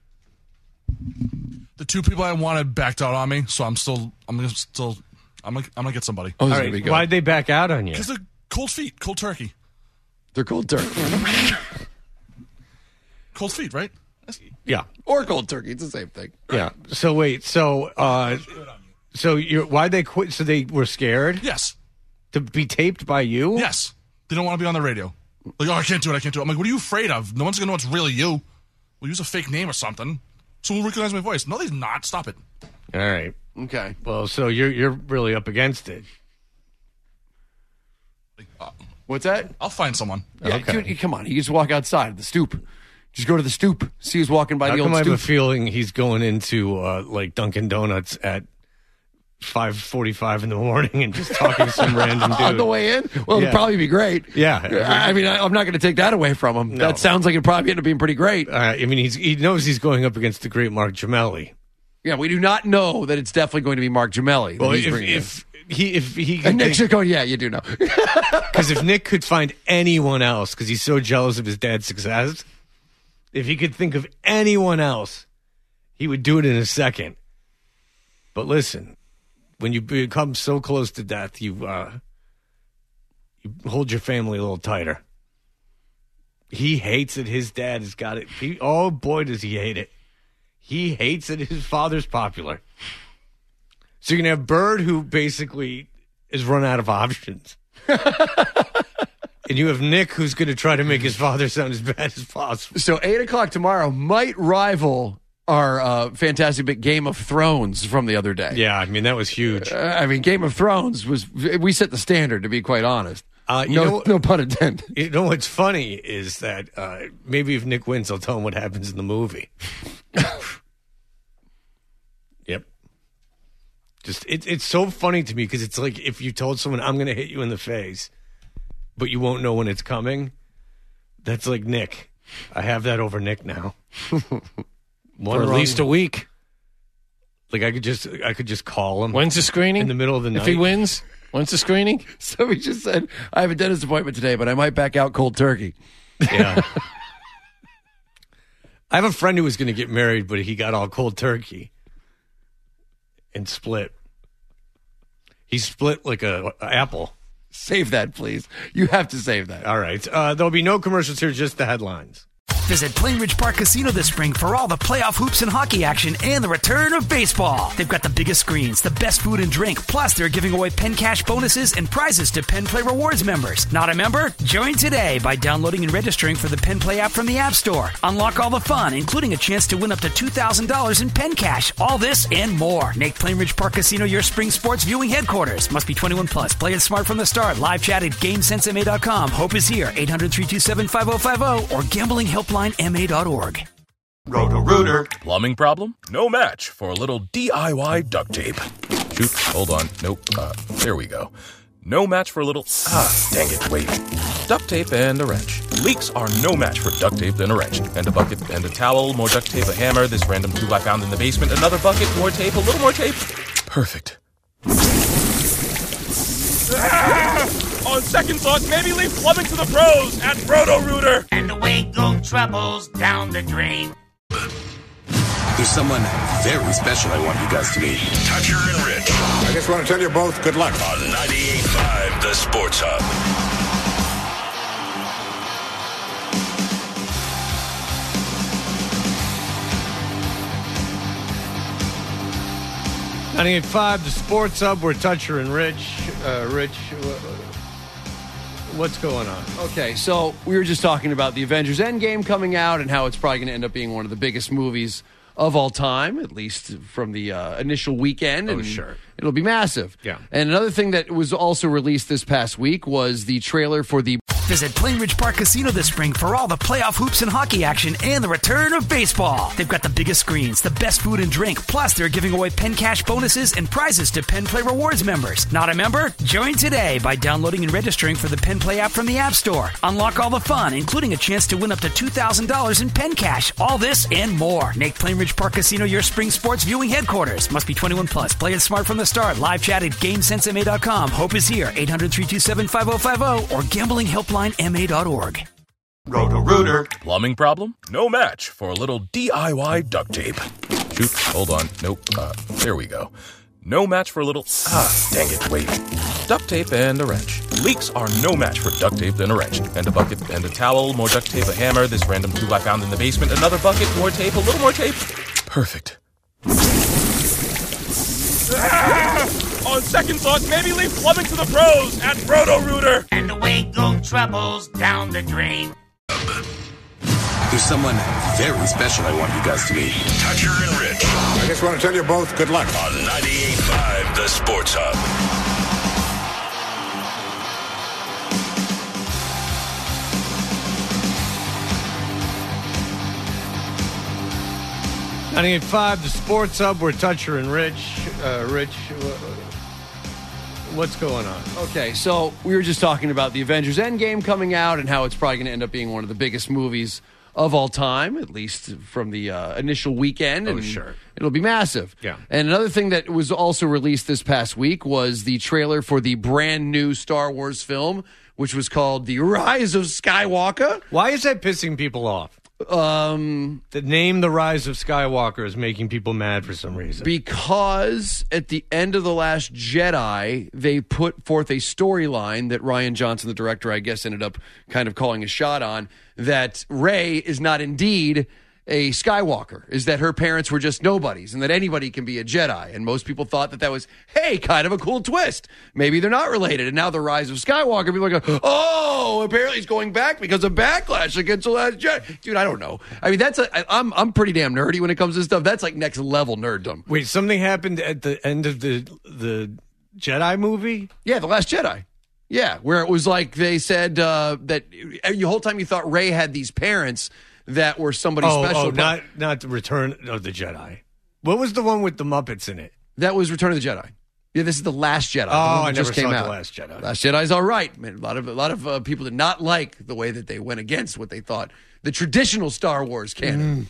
The two people I wanted backed out on me, so I'm still, I'm gonna still, I'm gonna, I'm gonna get somebody. Oh, All right, why'd they back out on you? Because they're cold feet, cold turkey. They're cold turkey. Cold feet, right? Yeah. Or cold turkey. It's the same thing. Yeah. So wait. So uh, so you why'd they quit? So they were scared? Yes. To be taped by you? Yes. They don't want to be on the radio. Like, oh, I can't do it. I can't do it. I'm like, what are you afraid of? No one's gonna know it's really you. We'll use a fake name or something. Someone will recognize my voice. No, they's not. Stop it. All right. Okay. Well, so you're you're really up against it. What's that? I'll find someone. Yeah, Okay. dude, come on. You just walk outside the stoop. Just go to the stoop. See who's walking by How the come old I have stoop. a feeling he's going into uh, like Dunkin' Donuts at five forty-five in the morning and just talking to some random dude On the way in? Well, Yeah. it'd probably be great. Yeah. I mean, I, I'm not going to take that away from him. No. That sounds like it'd probably end up being pretty great. Uh, I mean, he's he knows he's going up against the great Mark Gemelli. Yeah, we do not know that it's definitely going to be Mark Gemelli. that Well, he's if, bringing in. if he if he And Nick's going, yeah, you do know. because if Nick could find anyone else, because he's so jealous of his dad's success, if he could think of anyone else, he would do it in a second. But listen, when you become so close to death, you uh, you hold your family a little tighter. He hates that his dad has got it. He, oh boy, does he hate it! He hates that his father's popular. So you're gonna have Bird, who basically is run out of options. And you have Nick, who's going to try to make his father sound as bad as possible. So eight o'clock tomorrow might rival our uh, fantastic big Game of Thrones from the other day. Yeah, I mean, that was huge. Uh, I mean, Game of Thrones was, we set the standard, to be quite honest. Uh, you no, know, no pun intended. You know what's funny is that uh, maybe if Nick wins, I'll tell him what happens in the movie. Yep. Just it, it's so funny to me because it's like if you told someone, I'm going to hit you in the face, but you won't know when it's coming. That's like Nick. I have that over Nick now. For at least a week. Like I could just, I could just call him. When's the screening? In the middle of the night. If he wins, when's the screening? Somebody just said, I have a dentist appointment today, but I might back out cold turkey. Yeah. I have a friend who was going to get married, but he got all cold turkey and split. He split like a, a apple. Save that, please. You have to save that. All right. Uh, there'll be no commercials here, just the headlines. Visit Plainridge Park Casino this spring for all the playoff hoops and hockey action and the return of baseball. They've got the biggest screens, the best food and drink, plus they're giving away Penn Cash bonuses and prizes to Penn Play Rewards members. Not a member? Join today by downloading and registering for the Penn Play app from the App Store. Unlock all the fun, including a chance to win up to two thousand dollars in Penn Cash. All this and more. Make Plainridge Park Casino your spring sports viewing headquarters. Must be twenty-one plus. Play it smart from the start. Live chat at game sense m a dot com. Hope is here. eight hundred, three two seven, five oh five oh or gambling helpline m a dot org. Roto-Rooter. Plumbing problem? No match for a little D I Y duct tape. Shoot, hold on. Nope. Uh, there we go. No match for a little... Ah, dang it, wait. Duct tape and a wrench. Leaks are no match for duct tape and a wrench. And a bucket and a towel, more duct tape, a hammer, this random tool I found in the basement, another bucket, more tape, a little more tape. Perfect. Ah! On second thought, maybe leave plumbing to the pros at Roto-Rooter. And away go troubles down the drain. There's someone very special I want you guys to meet. Toucher and Rich. I just want to tell you both good luck. On ninety-eight point five, The Sports Hub. ninety-eight point five, The Sports Hub. We're Toucher and Rich. Uh, Rich, what's going on? Okay, so we were just talking about the Avengers Endgame coming out and how it's probably going to end up being one of the biggest movies of all time, at least from the uh, initial weekend. Oh, and sure. It'll be massive. Yeah. And another thing that was also released this past week was the trailer for the... Visit Plainridge Park Casino this spring for all the playoff hoops and hockey action and the return of baseball. They've got the biggest screens, the best food and drink, plus they're giving away Penn Cash bonuses and prizes to Penn Play Rewards members. Not a member? Join today by downloading and registering for the Penn Play app from the App Store. Unlock all the fun, including a chance to win up to two thousand dollars in Penn Cash. All this and more. Make Plainridge Park Casino your spring sports viewing headquarters. Must be twenty-one plus. Play it smart from the start. Live chat at game sense m a dot com. Hope is here. eight hundred, three two seven, five oh five oh or gambling helpline m a dot org. Roto-Rooter. Plumbing problem? No match for a little D I Y duct tape. Shoot, hold on. Nope. Uh, there we go. No match for a little... Ah, dang it, wait. Duct tape and a wrench. Leaks are no match for duct tape and a wrench. And a bucket and a towel, more duct tape, a hammer, this random tool I found in the basement, another bucket, more tape, a little more tape. Perfect. Ah! On second thought, maybe leave plumbing to the pros at Roto-Rooter. And away go troubles down the drain. There's someone very special I want you guys to meet. Toucher and Rich. I just want to tell you both good luck. On ninety-eight point five, The Sports Hub. ninety-eight point five, The Sports Hub. We're Toucher and Rich. Uh, Rich, what's going on? Okay, so we were just talking about the Avengers Endgame coming out and how it's probably going to end up being one of the biggest movies of all time, at least from the uh, initial weekend. Oh, and sure. It'll be massive. Yeah. And another thing that was also released this past week was the trailer for the brand new Star Wars film, which was called The Rise of Skywalker. Why is that pissing people off? Um, the name The Rise of Skywalker is making people mad for some reason. Because at the end of The Last Jedi, they put forth a storyline that Rian Johnson, the director, I guess, ended up kind of calling a shot on, that Rey is not indeed a Skywalker, is that her parents were just nobodies and that anybody can be a Jedi. And most people thought that that was, hey, kind of a cool twist. Maybe they're not related. And now The Rise of Skywalker, people are going, oh, apparently he's going back because of backlash against The Last Jedi. Dude, I don't know. I mean, that's a, I, I'm, I'm pretty damn nerdy when it comes to this stuff. That's like next level nerddom. Wait, something happened at the end of the the Jedi movie? Yeah, The Last Jedi. Yeah, where it was like they said uh, that the whole time you thought Rey had these parents that were somebody oh, special. Oh, not not the Return of the Jedi. What was the one with the Muppets in it? That was Return of the Jedi. Yeah, this is the Last Jedi. Oh, I just never came saw out. The Last Jedi. Last Jedi's all right. Man, a lot of a lot of uh, people did not like the way that they went against what they thought the traditional Star Wars canon.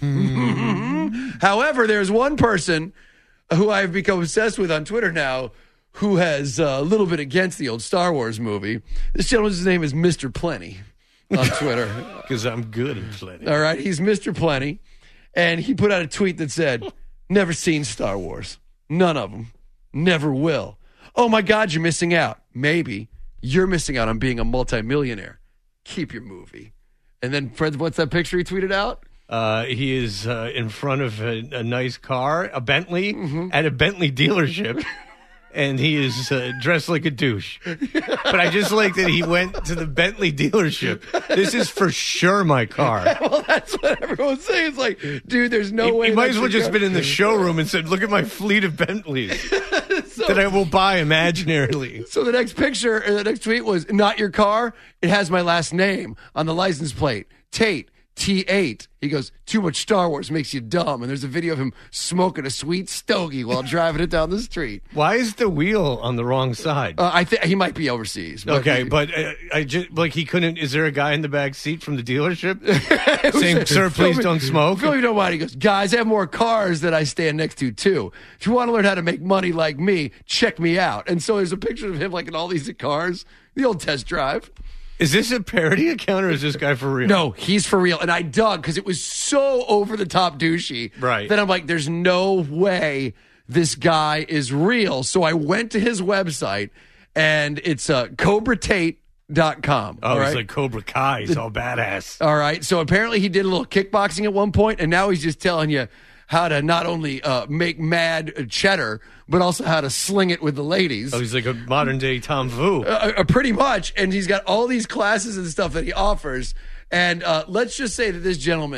Mm-hmm. However, there's one person who I've become obsessed with on Twitter now, who has uh, a little bit against the old Star Wars movie. This gentleman's name is Mister Plenty on Twitter. Because I'm good at plenty. All right, he's Mister Plenty. And he put out a tweet that said, never seen Star Wars. None of them. Never will. Oh, my God, you're missing out. Maybe. You're missing out on being a multimillionaire. Keep your movie. And then, Fred, what's that picture he tweeted out? Uh, he is uh, in front of a, a nice car, a Bentley, Mm-hmm. at a Bentley dealership. And he is uh, dressed like a douche. But I just like that he went to the Bentley dealership. This is for sure my car. Well, that's what everyone's saying. It's like, dude, there's no he, way. He might as well that's just your been in the showroom and said, look at my fleet of Bentleys so, that I will buy imaginarily. So the next picture, or the next tweet was, not your car. It has my last name on the license plate. Tate. T eight. He goes, too much Star Wars makes you dumb. And there's a video of him smoking a sweet stogie while driving it down the street. Why is the wheel on the wrong side? Uh, I think he might be overseas. But okay, he, but uh, I just like he couldn't. Is there a guy in the back seat from the dealership saying, "Sir, please me, don't smoke"? Phil, you know why? He goes, guys, I have more cars that I stand next to too. If you want to learn how to make money like me, check me out. And so there's a picture of him like in all these cars, the old test drive. Is this a parody account or is this guy for real? No, he's for real. And I dug because it was so over the top douchey. Right. That I'm like, there's no way this guy is real. So I went to his website and it's uh, Cobra Tate dot com. Oh, right? he's like Cobra Kai. He's all badass. All right. So apparently he did a little kickboxing at one point, and now he's just telling you how to not only uh, make mad cheddar, but also how to sling it with the ladies. Oh, he's like a modern day Tom Vu. Uh, uh, pretty much. And he's got all these classes and stuff that he offers. And uh, let's just say that this gentleman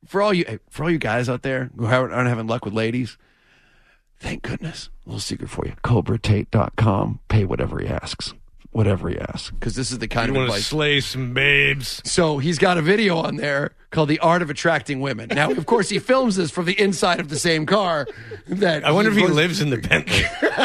for all you for all you guys out there who aren't having luck with ladies, thank goodness. A little secret for you. Cobra Tate dot com. Pay whatever he asks. Whatever he asks. Because this is the kind you of want to advice. slay some babes. So he's got a video on there called The Art of Attracting Women. Now, of course, he films this from the inside of the same car. That I wonder he if he was- lives in the Bentley.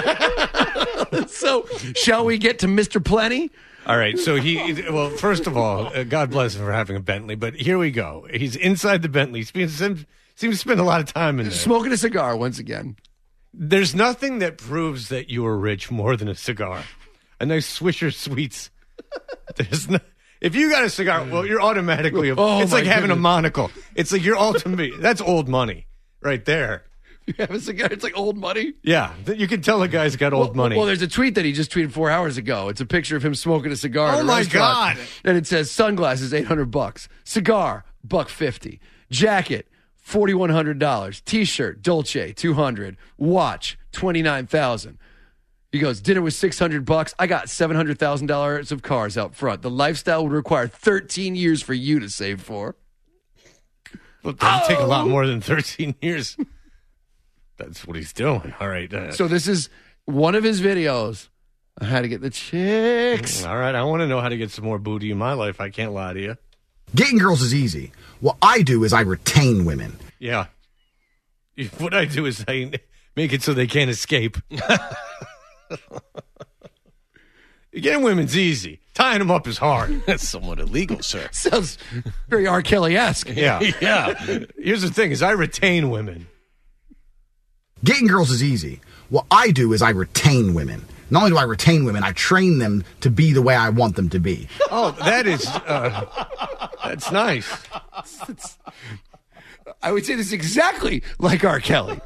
So, shall we get to Mister Plenty? All right. So he, well, first of all, uh, God bless him for having a Bentley, but here we go. He's inside the Bentley. Seems, seems to spend a lot of time in there. Smoking a cigar once again. There's nothing that proves that you are rich more than a cigar. A nice Swisher Sweets. There's no, if you got a cigar, well, you're automatically, a, Oh, it's like my having a goodness. monocle. It's like your ultimate, that's old money right there. You have a cigar. It's like old money. Yeah. th- You can tell a guy's got old well, money. Well, there's a tweet that he just tweeted four hours ago. It's a picture of him smoking a cigar. Oh, at a my restaurant. God. And it says sunglasses, eight hundred bucks. Cigar, buck fifty. Jacket, forty-one hundred dollars. T-shirt, Dolce, two hundred. Watch, twenty-nine thousand. He goes, dinner was six hundred bucks. I got seven hundred thousand dollars of cars out front. The lifestyle would require thirteen years for you to save for. Well, it doesn't take a lot more than thirteen years. That's what he's doing. All right. Uh, So this is one of his videos on how to get the chicks. all right. I want to know how to get some more booty in my life. I can't lie to you. Getting girls is easy. What I do is I retain women. Yeah. What I do is I make it so they can't escape. Getting women's easy. Tying them up is hard. That's somewhat illegal, sir. Sounds very R. Kelly-esque. Yeah. Yeah. Here's the thing is I retain women. Getting girls is easy. What I do is I retain women. Not only do I retain women, I train them to be the way I want them to be. Oh, that is, uh, that's nice. I would say this exactly like R. Kelly.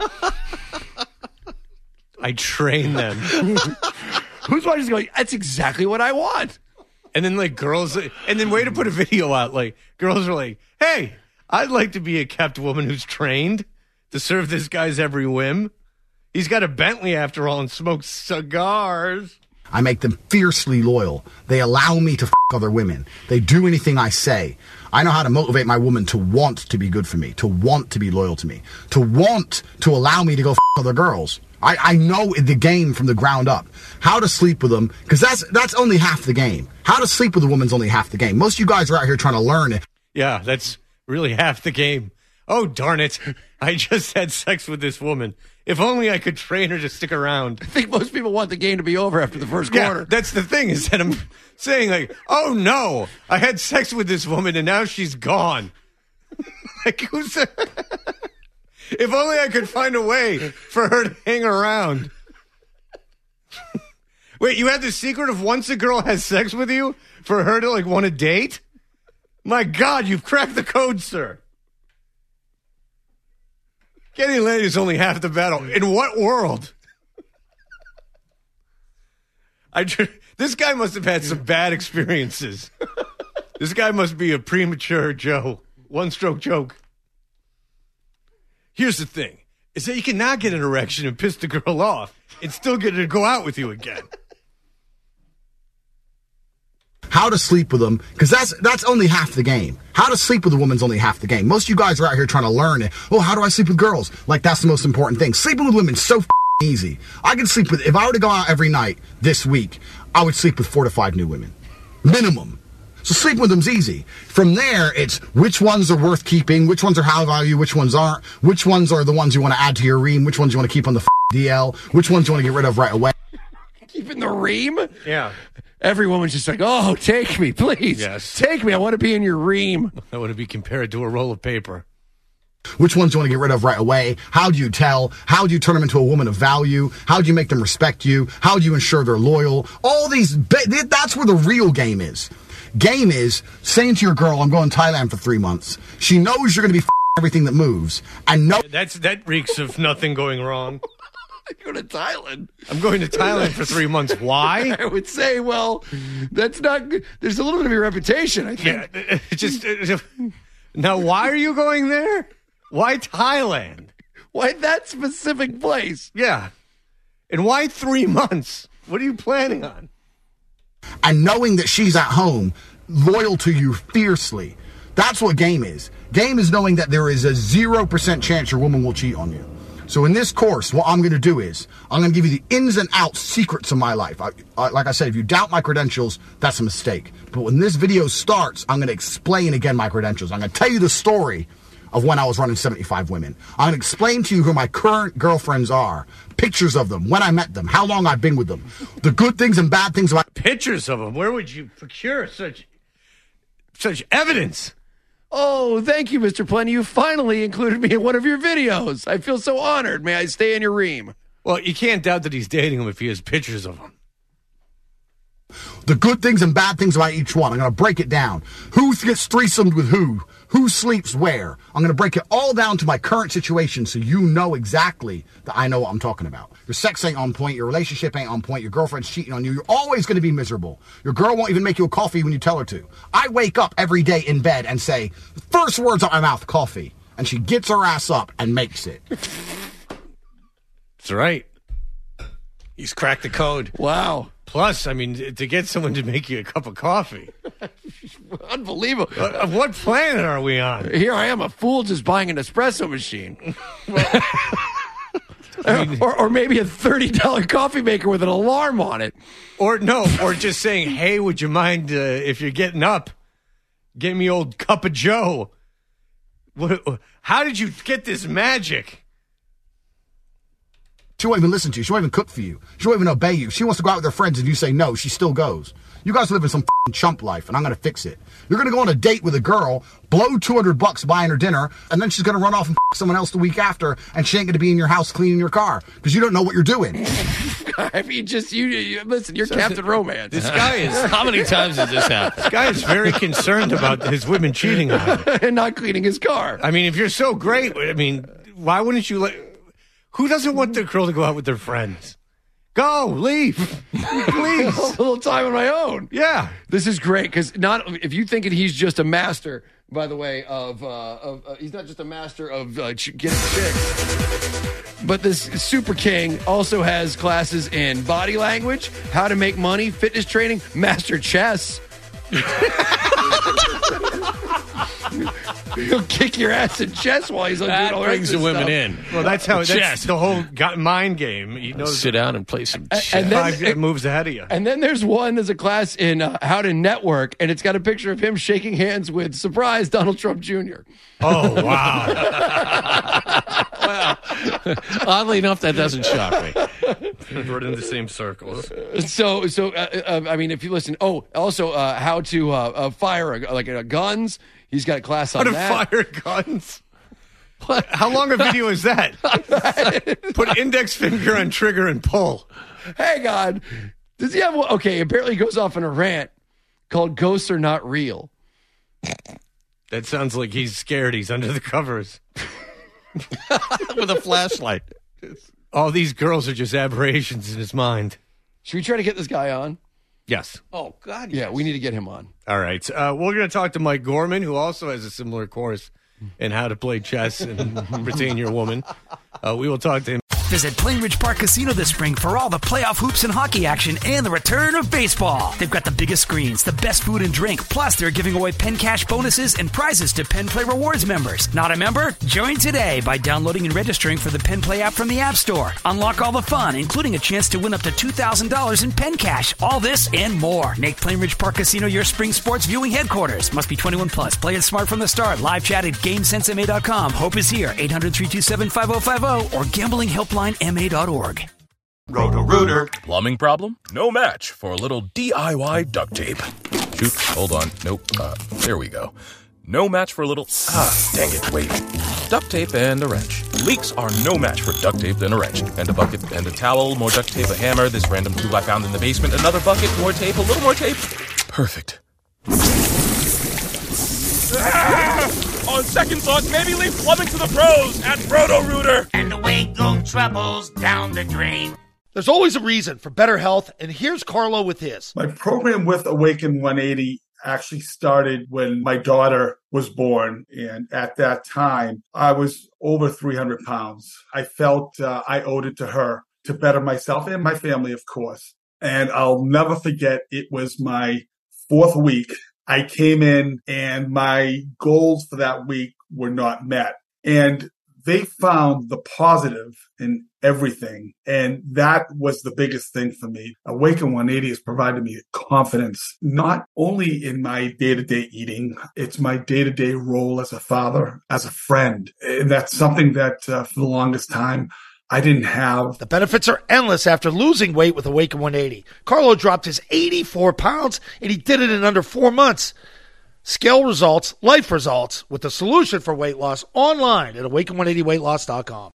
I train them. Who's watching going, that's exactly what I want. And then, like, girls, and then way to put a video out, like, girls are like, hey, I'd like to be a kept woman who's trained to serve this guy's every whim. He's got a Bentley, after all, and smokes cigars. I make them fiercely loyal. They allow me to f*** other women. They do anything I say. I know how to motivate my woman to want to be good for me, to want to be loyal to me, to want to allow me to go f*** other girls. I, I know the game from the ground up. How to sleep with them, because that's that's only half the game. How to sleep with a woman's only half the game. Most of you guys are out here trying to learn it. Yeah, that's really half the game. Oh, darn it. I just had sex with this woman. If only I could train her to stick around. I think most people want the game to be over after the first Yeah, quarter. that's the thing is that I'm saying, like, oh, no, I had sex with this woman and now she's gone. Like, who's if only I could find a way for her to hang around. Wait, you had the secret of once a girl has sex with you, for her to, like, want to date? My God, you've cracked the code, sir. Getting laid is only half the battle. In what world? I tr- this guy must have had some bad experiences. This guy must be a premature Joe. One-stroke joke. Here's the thing, is that you cannot get an erection and piss the girl off and still get her to go out with you again. How to sleep with them, because that's that's only half the game. How to sleep with a woman's only half the game. Most of you guys are out here trying to learn it. Oh, how do I sleep with girls? Like, that's the most important thing. Sleeping with women is so f- easy. I can sleep with, if I were to go out every night this week, I would sleep with four to five new women. Minimum. So sleeping with them's easy. From there, it's which ones are worth keeping, which ones are high value, which ones aren't, which ones are the ones you want to add to your ream, which ones you want to keep on the f- D L, which ones you want to get rid of right away. Keeping the ream? Yeah. Every woman's just like, oh, take me, please. Yes. Take me. I want to be in your ream. I want to be compared to a roll of paper. Which ones do you want to get rid of right away? How do you tell? How do you turn them into a woman of value? How do you make them respect you? How do you ensure they're loyal? All these, that's where the real game is. Game is saying to your girl, I'm going to Thailand for three months. She knows you're going to be f- everything that moves. And no. That's, that reeks of nothing going wrong. Go to Thailand. I'm going to Thailand for three months. Why? I would say, well, that's not good. There's a little bit of your reputation, I think. Yeah, just uh, now, why are you going there? Why Thailand? Why that specific place? Yeah. And why three months? What are you planning on? And knowing that she's at home, loyal to you fiercely. That's what game is. Game is knowing that there is a zero percent chance your woman will cheat on you. So in this course, what I'm going to do is I'm going to give you the ins and outs secrets of my life. I, I, like I said, if you doubt my credentials, that's a mistake. But when this video starts, I'm going to explain again my credentials. I'm going to tell you the story of when I was running seventy-five women. I'm going to explain to you who my current girlfriends are, pictures of them, when I met them, how long I've been with them, the good things and bad things about pictures of them. Where would you procure such such evidence? Oh, thank you, Mister Plenty. You finally included me in one of your videos. I feel so honored. May I stay in your ream? Well, you can't doubt that he's dating him if he has pictures of him. The good things and bad things about each one. I'm going to break it down. Who gets threesomed with who? Who sleeps where? I'm going to break it all down to my current situation so you know exactly that I know what I'm talking about. Your sex ain't on point. Your relationship ain't on point. Your girlfriend's cheating on you. You're always going to be miserable. Your girl won't even make you a coffee when you tell her to. I wake up every day in bed and say, the first words out my mouth, coffee. And she gets her ass up and makes it. That's right. He's cracked the code. Wow. Plus, I mean, to get someone to make you a cup of coffee. Unbelievable. Uh, what planet are we on? Here I am, a fool just buying an espresso machine. I mean, or, or maybe a thirty dollar coffee maker with an alarm on it. Or no, or just saying, hey, would you mind, uh, if you're getting up, get me old cup of Joe. What, how did you get this magic? She won't even listen to you. She won't even cook for you. She won't even obey you. She wants to go out with her friends and you say no. She still goes. You guys live in some f***ing chump life, and I'm going to fix it. You're going to go on a date with a girl, blow two hundred bucks buying her dinner, and then she's going to run off and f*** someone else the week after, and she ain't going to be in your house cleaning your car because you don't know what you're doing. I mean, just you, you listen, you're so Captain th- Romance. This guy is... How many times has this happened? This guy is very concerned about his women cheating on him. And not cleaning his car. I mean, if you're so great, I mean, why wouldn't you let... Who doesn't want their girl to go out with their friends? Go, leave, please. A little time on my own. Yeah, this is great because not if you thinking he's just a master. By the way, of, uh, of uh, he's not just a master of uh, ch- getting chicks, but this super king also has classes in body language, how to make money, fitness training, master chess. He'll kick your ass in chess while he's on that doing all brings the women stuff. in. Well, that's how the that's chess. The whole got mind game. He knows sit down and play some chess. And then, Five moves ahead of you. And then there's one, there's a class in uh, how to network, and it's got a picture of him shaking hands with, surprise, Donald Trump Junior Oh, wow. Well, oddly enough, that doesn't shock me. We're in the same circles. So, so uh, uh, I mean, if you listen, oh, also uh, how to uh, uh, fire, a, like uh, guns. He's got a class on how to that. fire guns. What? How long a video is that? Put index finger on trigger and pull. Hang on. Does he have one? Okay, apparently he goes off on a rant called Ghosts Are Not Real. That sounds like he's scared. He's under the covers. With a flashlight. All these girls are just aberrations in his mind. Should we try to get this guy on? Yes. Oh, God, Yeah, yes. we need to get him on. All right. Uh, we're going to talk to Mike Gorman, who also has a similar course in how to play chess and retain your woman. Uh, we will talk to him. Visit Plainridge Park Casino this spring for all the playoff hoops and hockey action and the return of baseball. They've got the biggest screens, the best food and drink, plus they're giving away Penn Cash bonuses and prizes to Penn Play Rewards members. Not a member? Join today by downloading and registering for the Penn Play app from the App Store. Unlock all the fun, including a chance to win up to two thousand dollars in Penn Cash. All this and more. Make Plainridge Park Casino your spring sports viewing headquarters. Must be twenty-one plus. Play it smart from the start. Live chat at game sense m a dot com. Hope is here. eight hundred, three two seven, five oh five oh or gambling helpline m a dot org. Roto-Rooter. Plumbing problem? No match for a little D I Y duct tape. Shoot, hold on. Nope. Uh, there we go. No match for a little... Ah, dang it, wait. Duct tape and a wrench. Leaks are no match for duct tape and a wrench. And a bucket and a towel, more duct tape, a hammer, this random tool I found in the basement, another bucket, more tape, a little more tape. Perfect. Ah! On second thought, maybe leave plumbing to the pros at Roto-Rooter. And away go troubles down the drain. There's always a reason for better health, and here's Carlo with his. My program with Awaken one eighty actually started when my daughter was born, and at that time, I was over three hundred pounds. I felt uh, I owed it to her to better myself and my family, of course. And I'll never forget, it was my fourth week, I came in and my goals for that week were not met. And they found the positive in everything. And that was the biggest thing for me. Awaken one eighty has provided me confidence, not only in my day-to-day eating, it's my day-to-day role as a father, as a friend. And that's something that uh, for the longest time, I didn't have. The benefits are endless after losing weight with Awaken one eighty. Carlo dropped his eighty-four pounds, and he did it in under four months. Scale results, life results, with the solution for weight loss online at awaken one eighty weight loss dot com.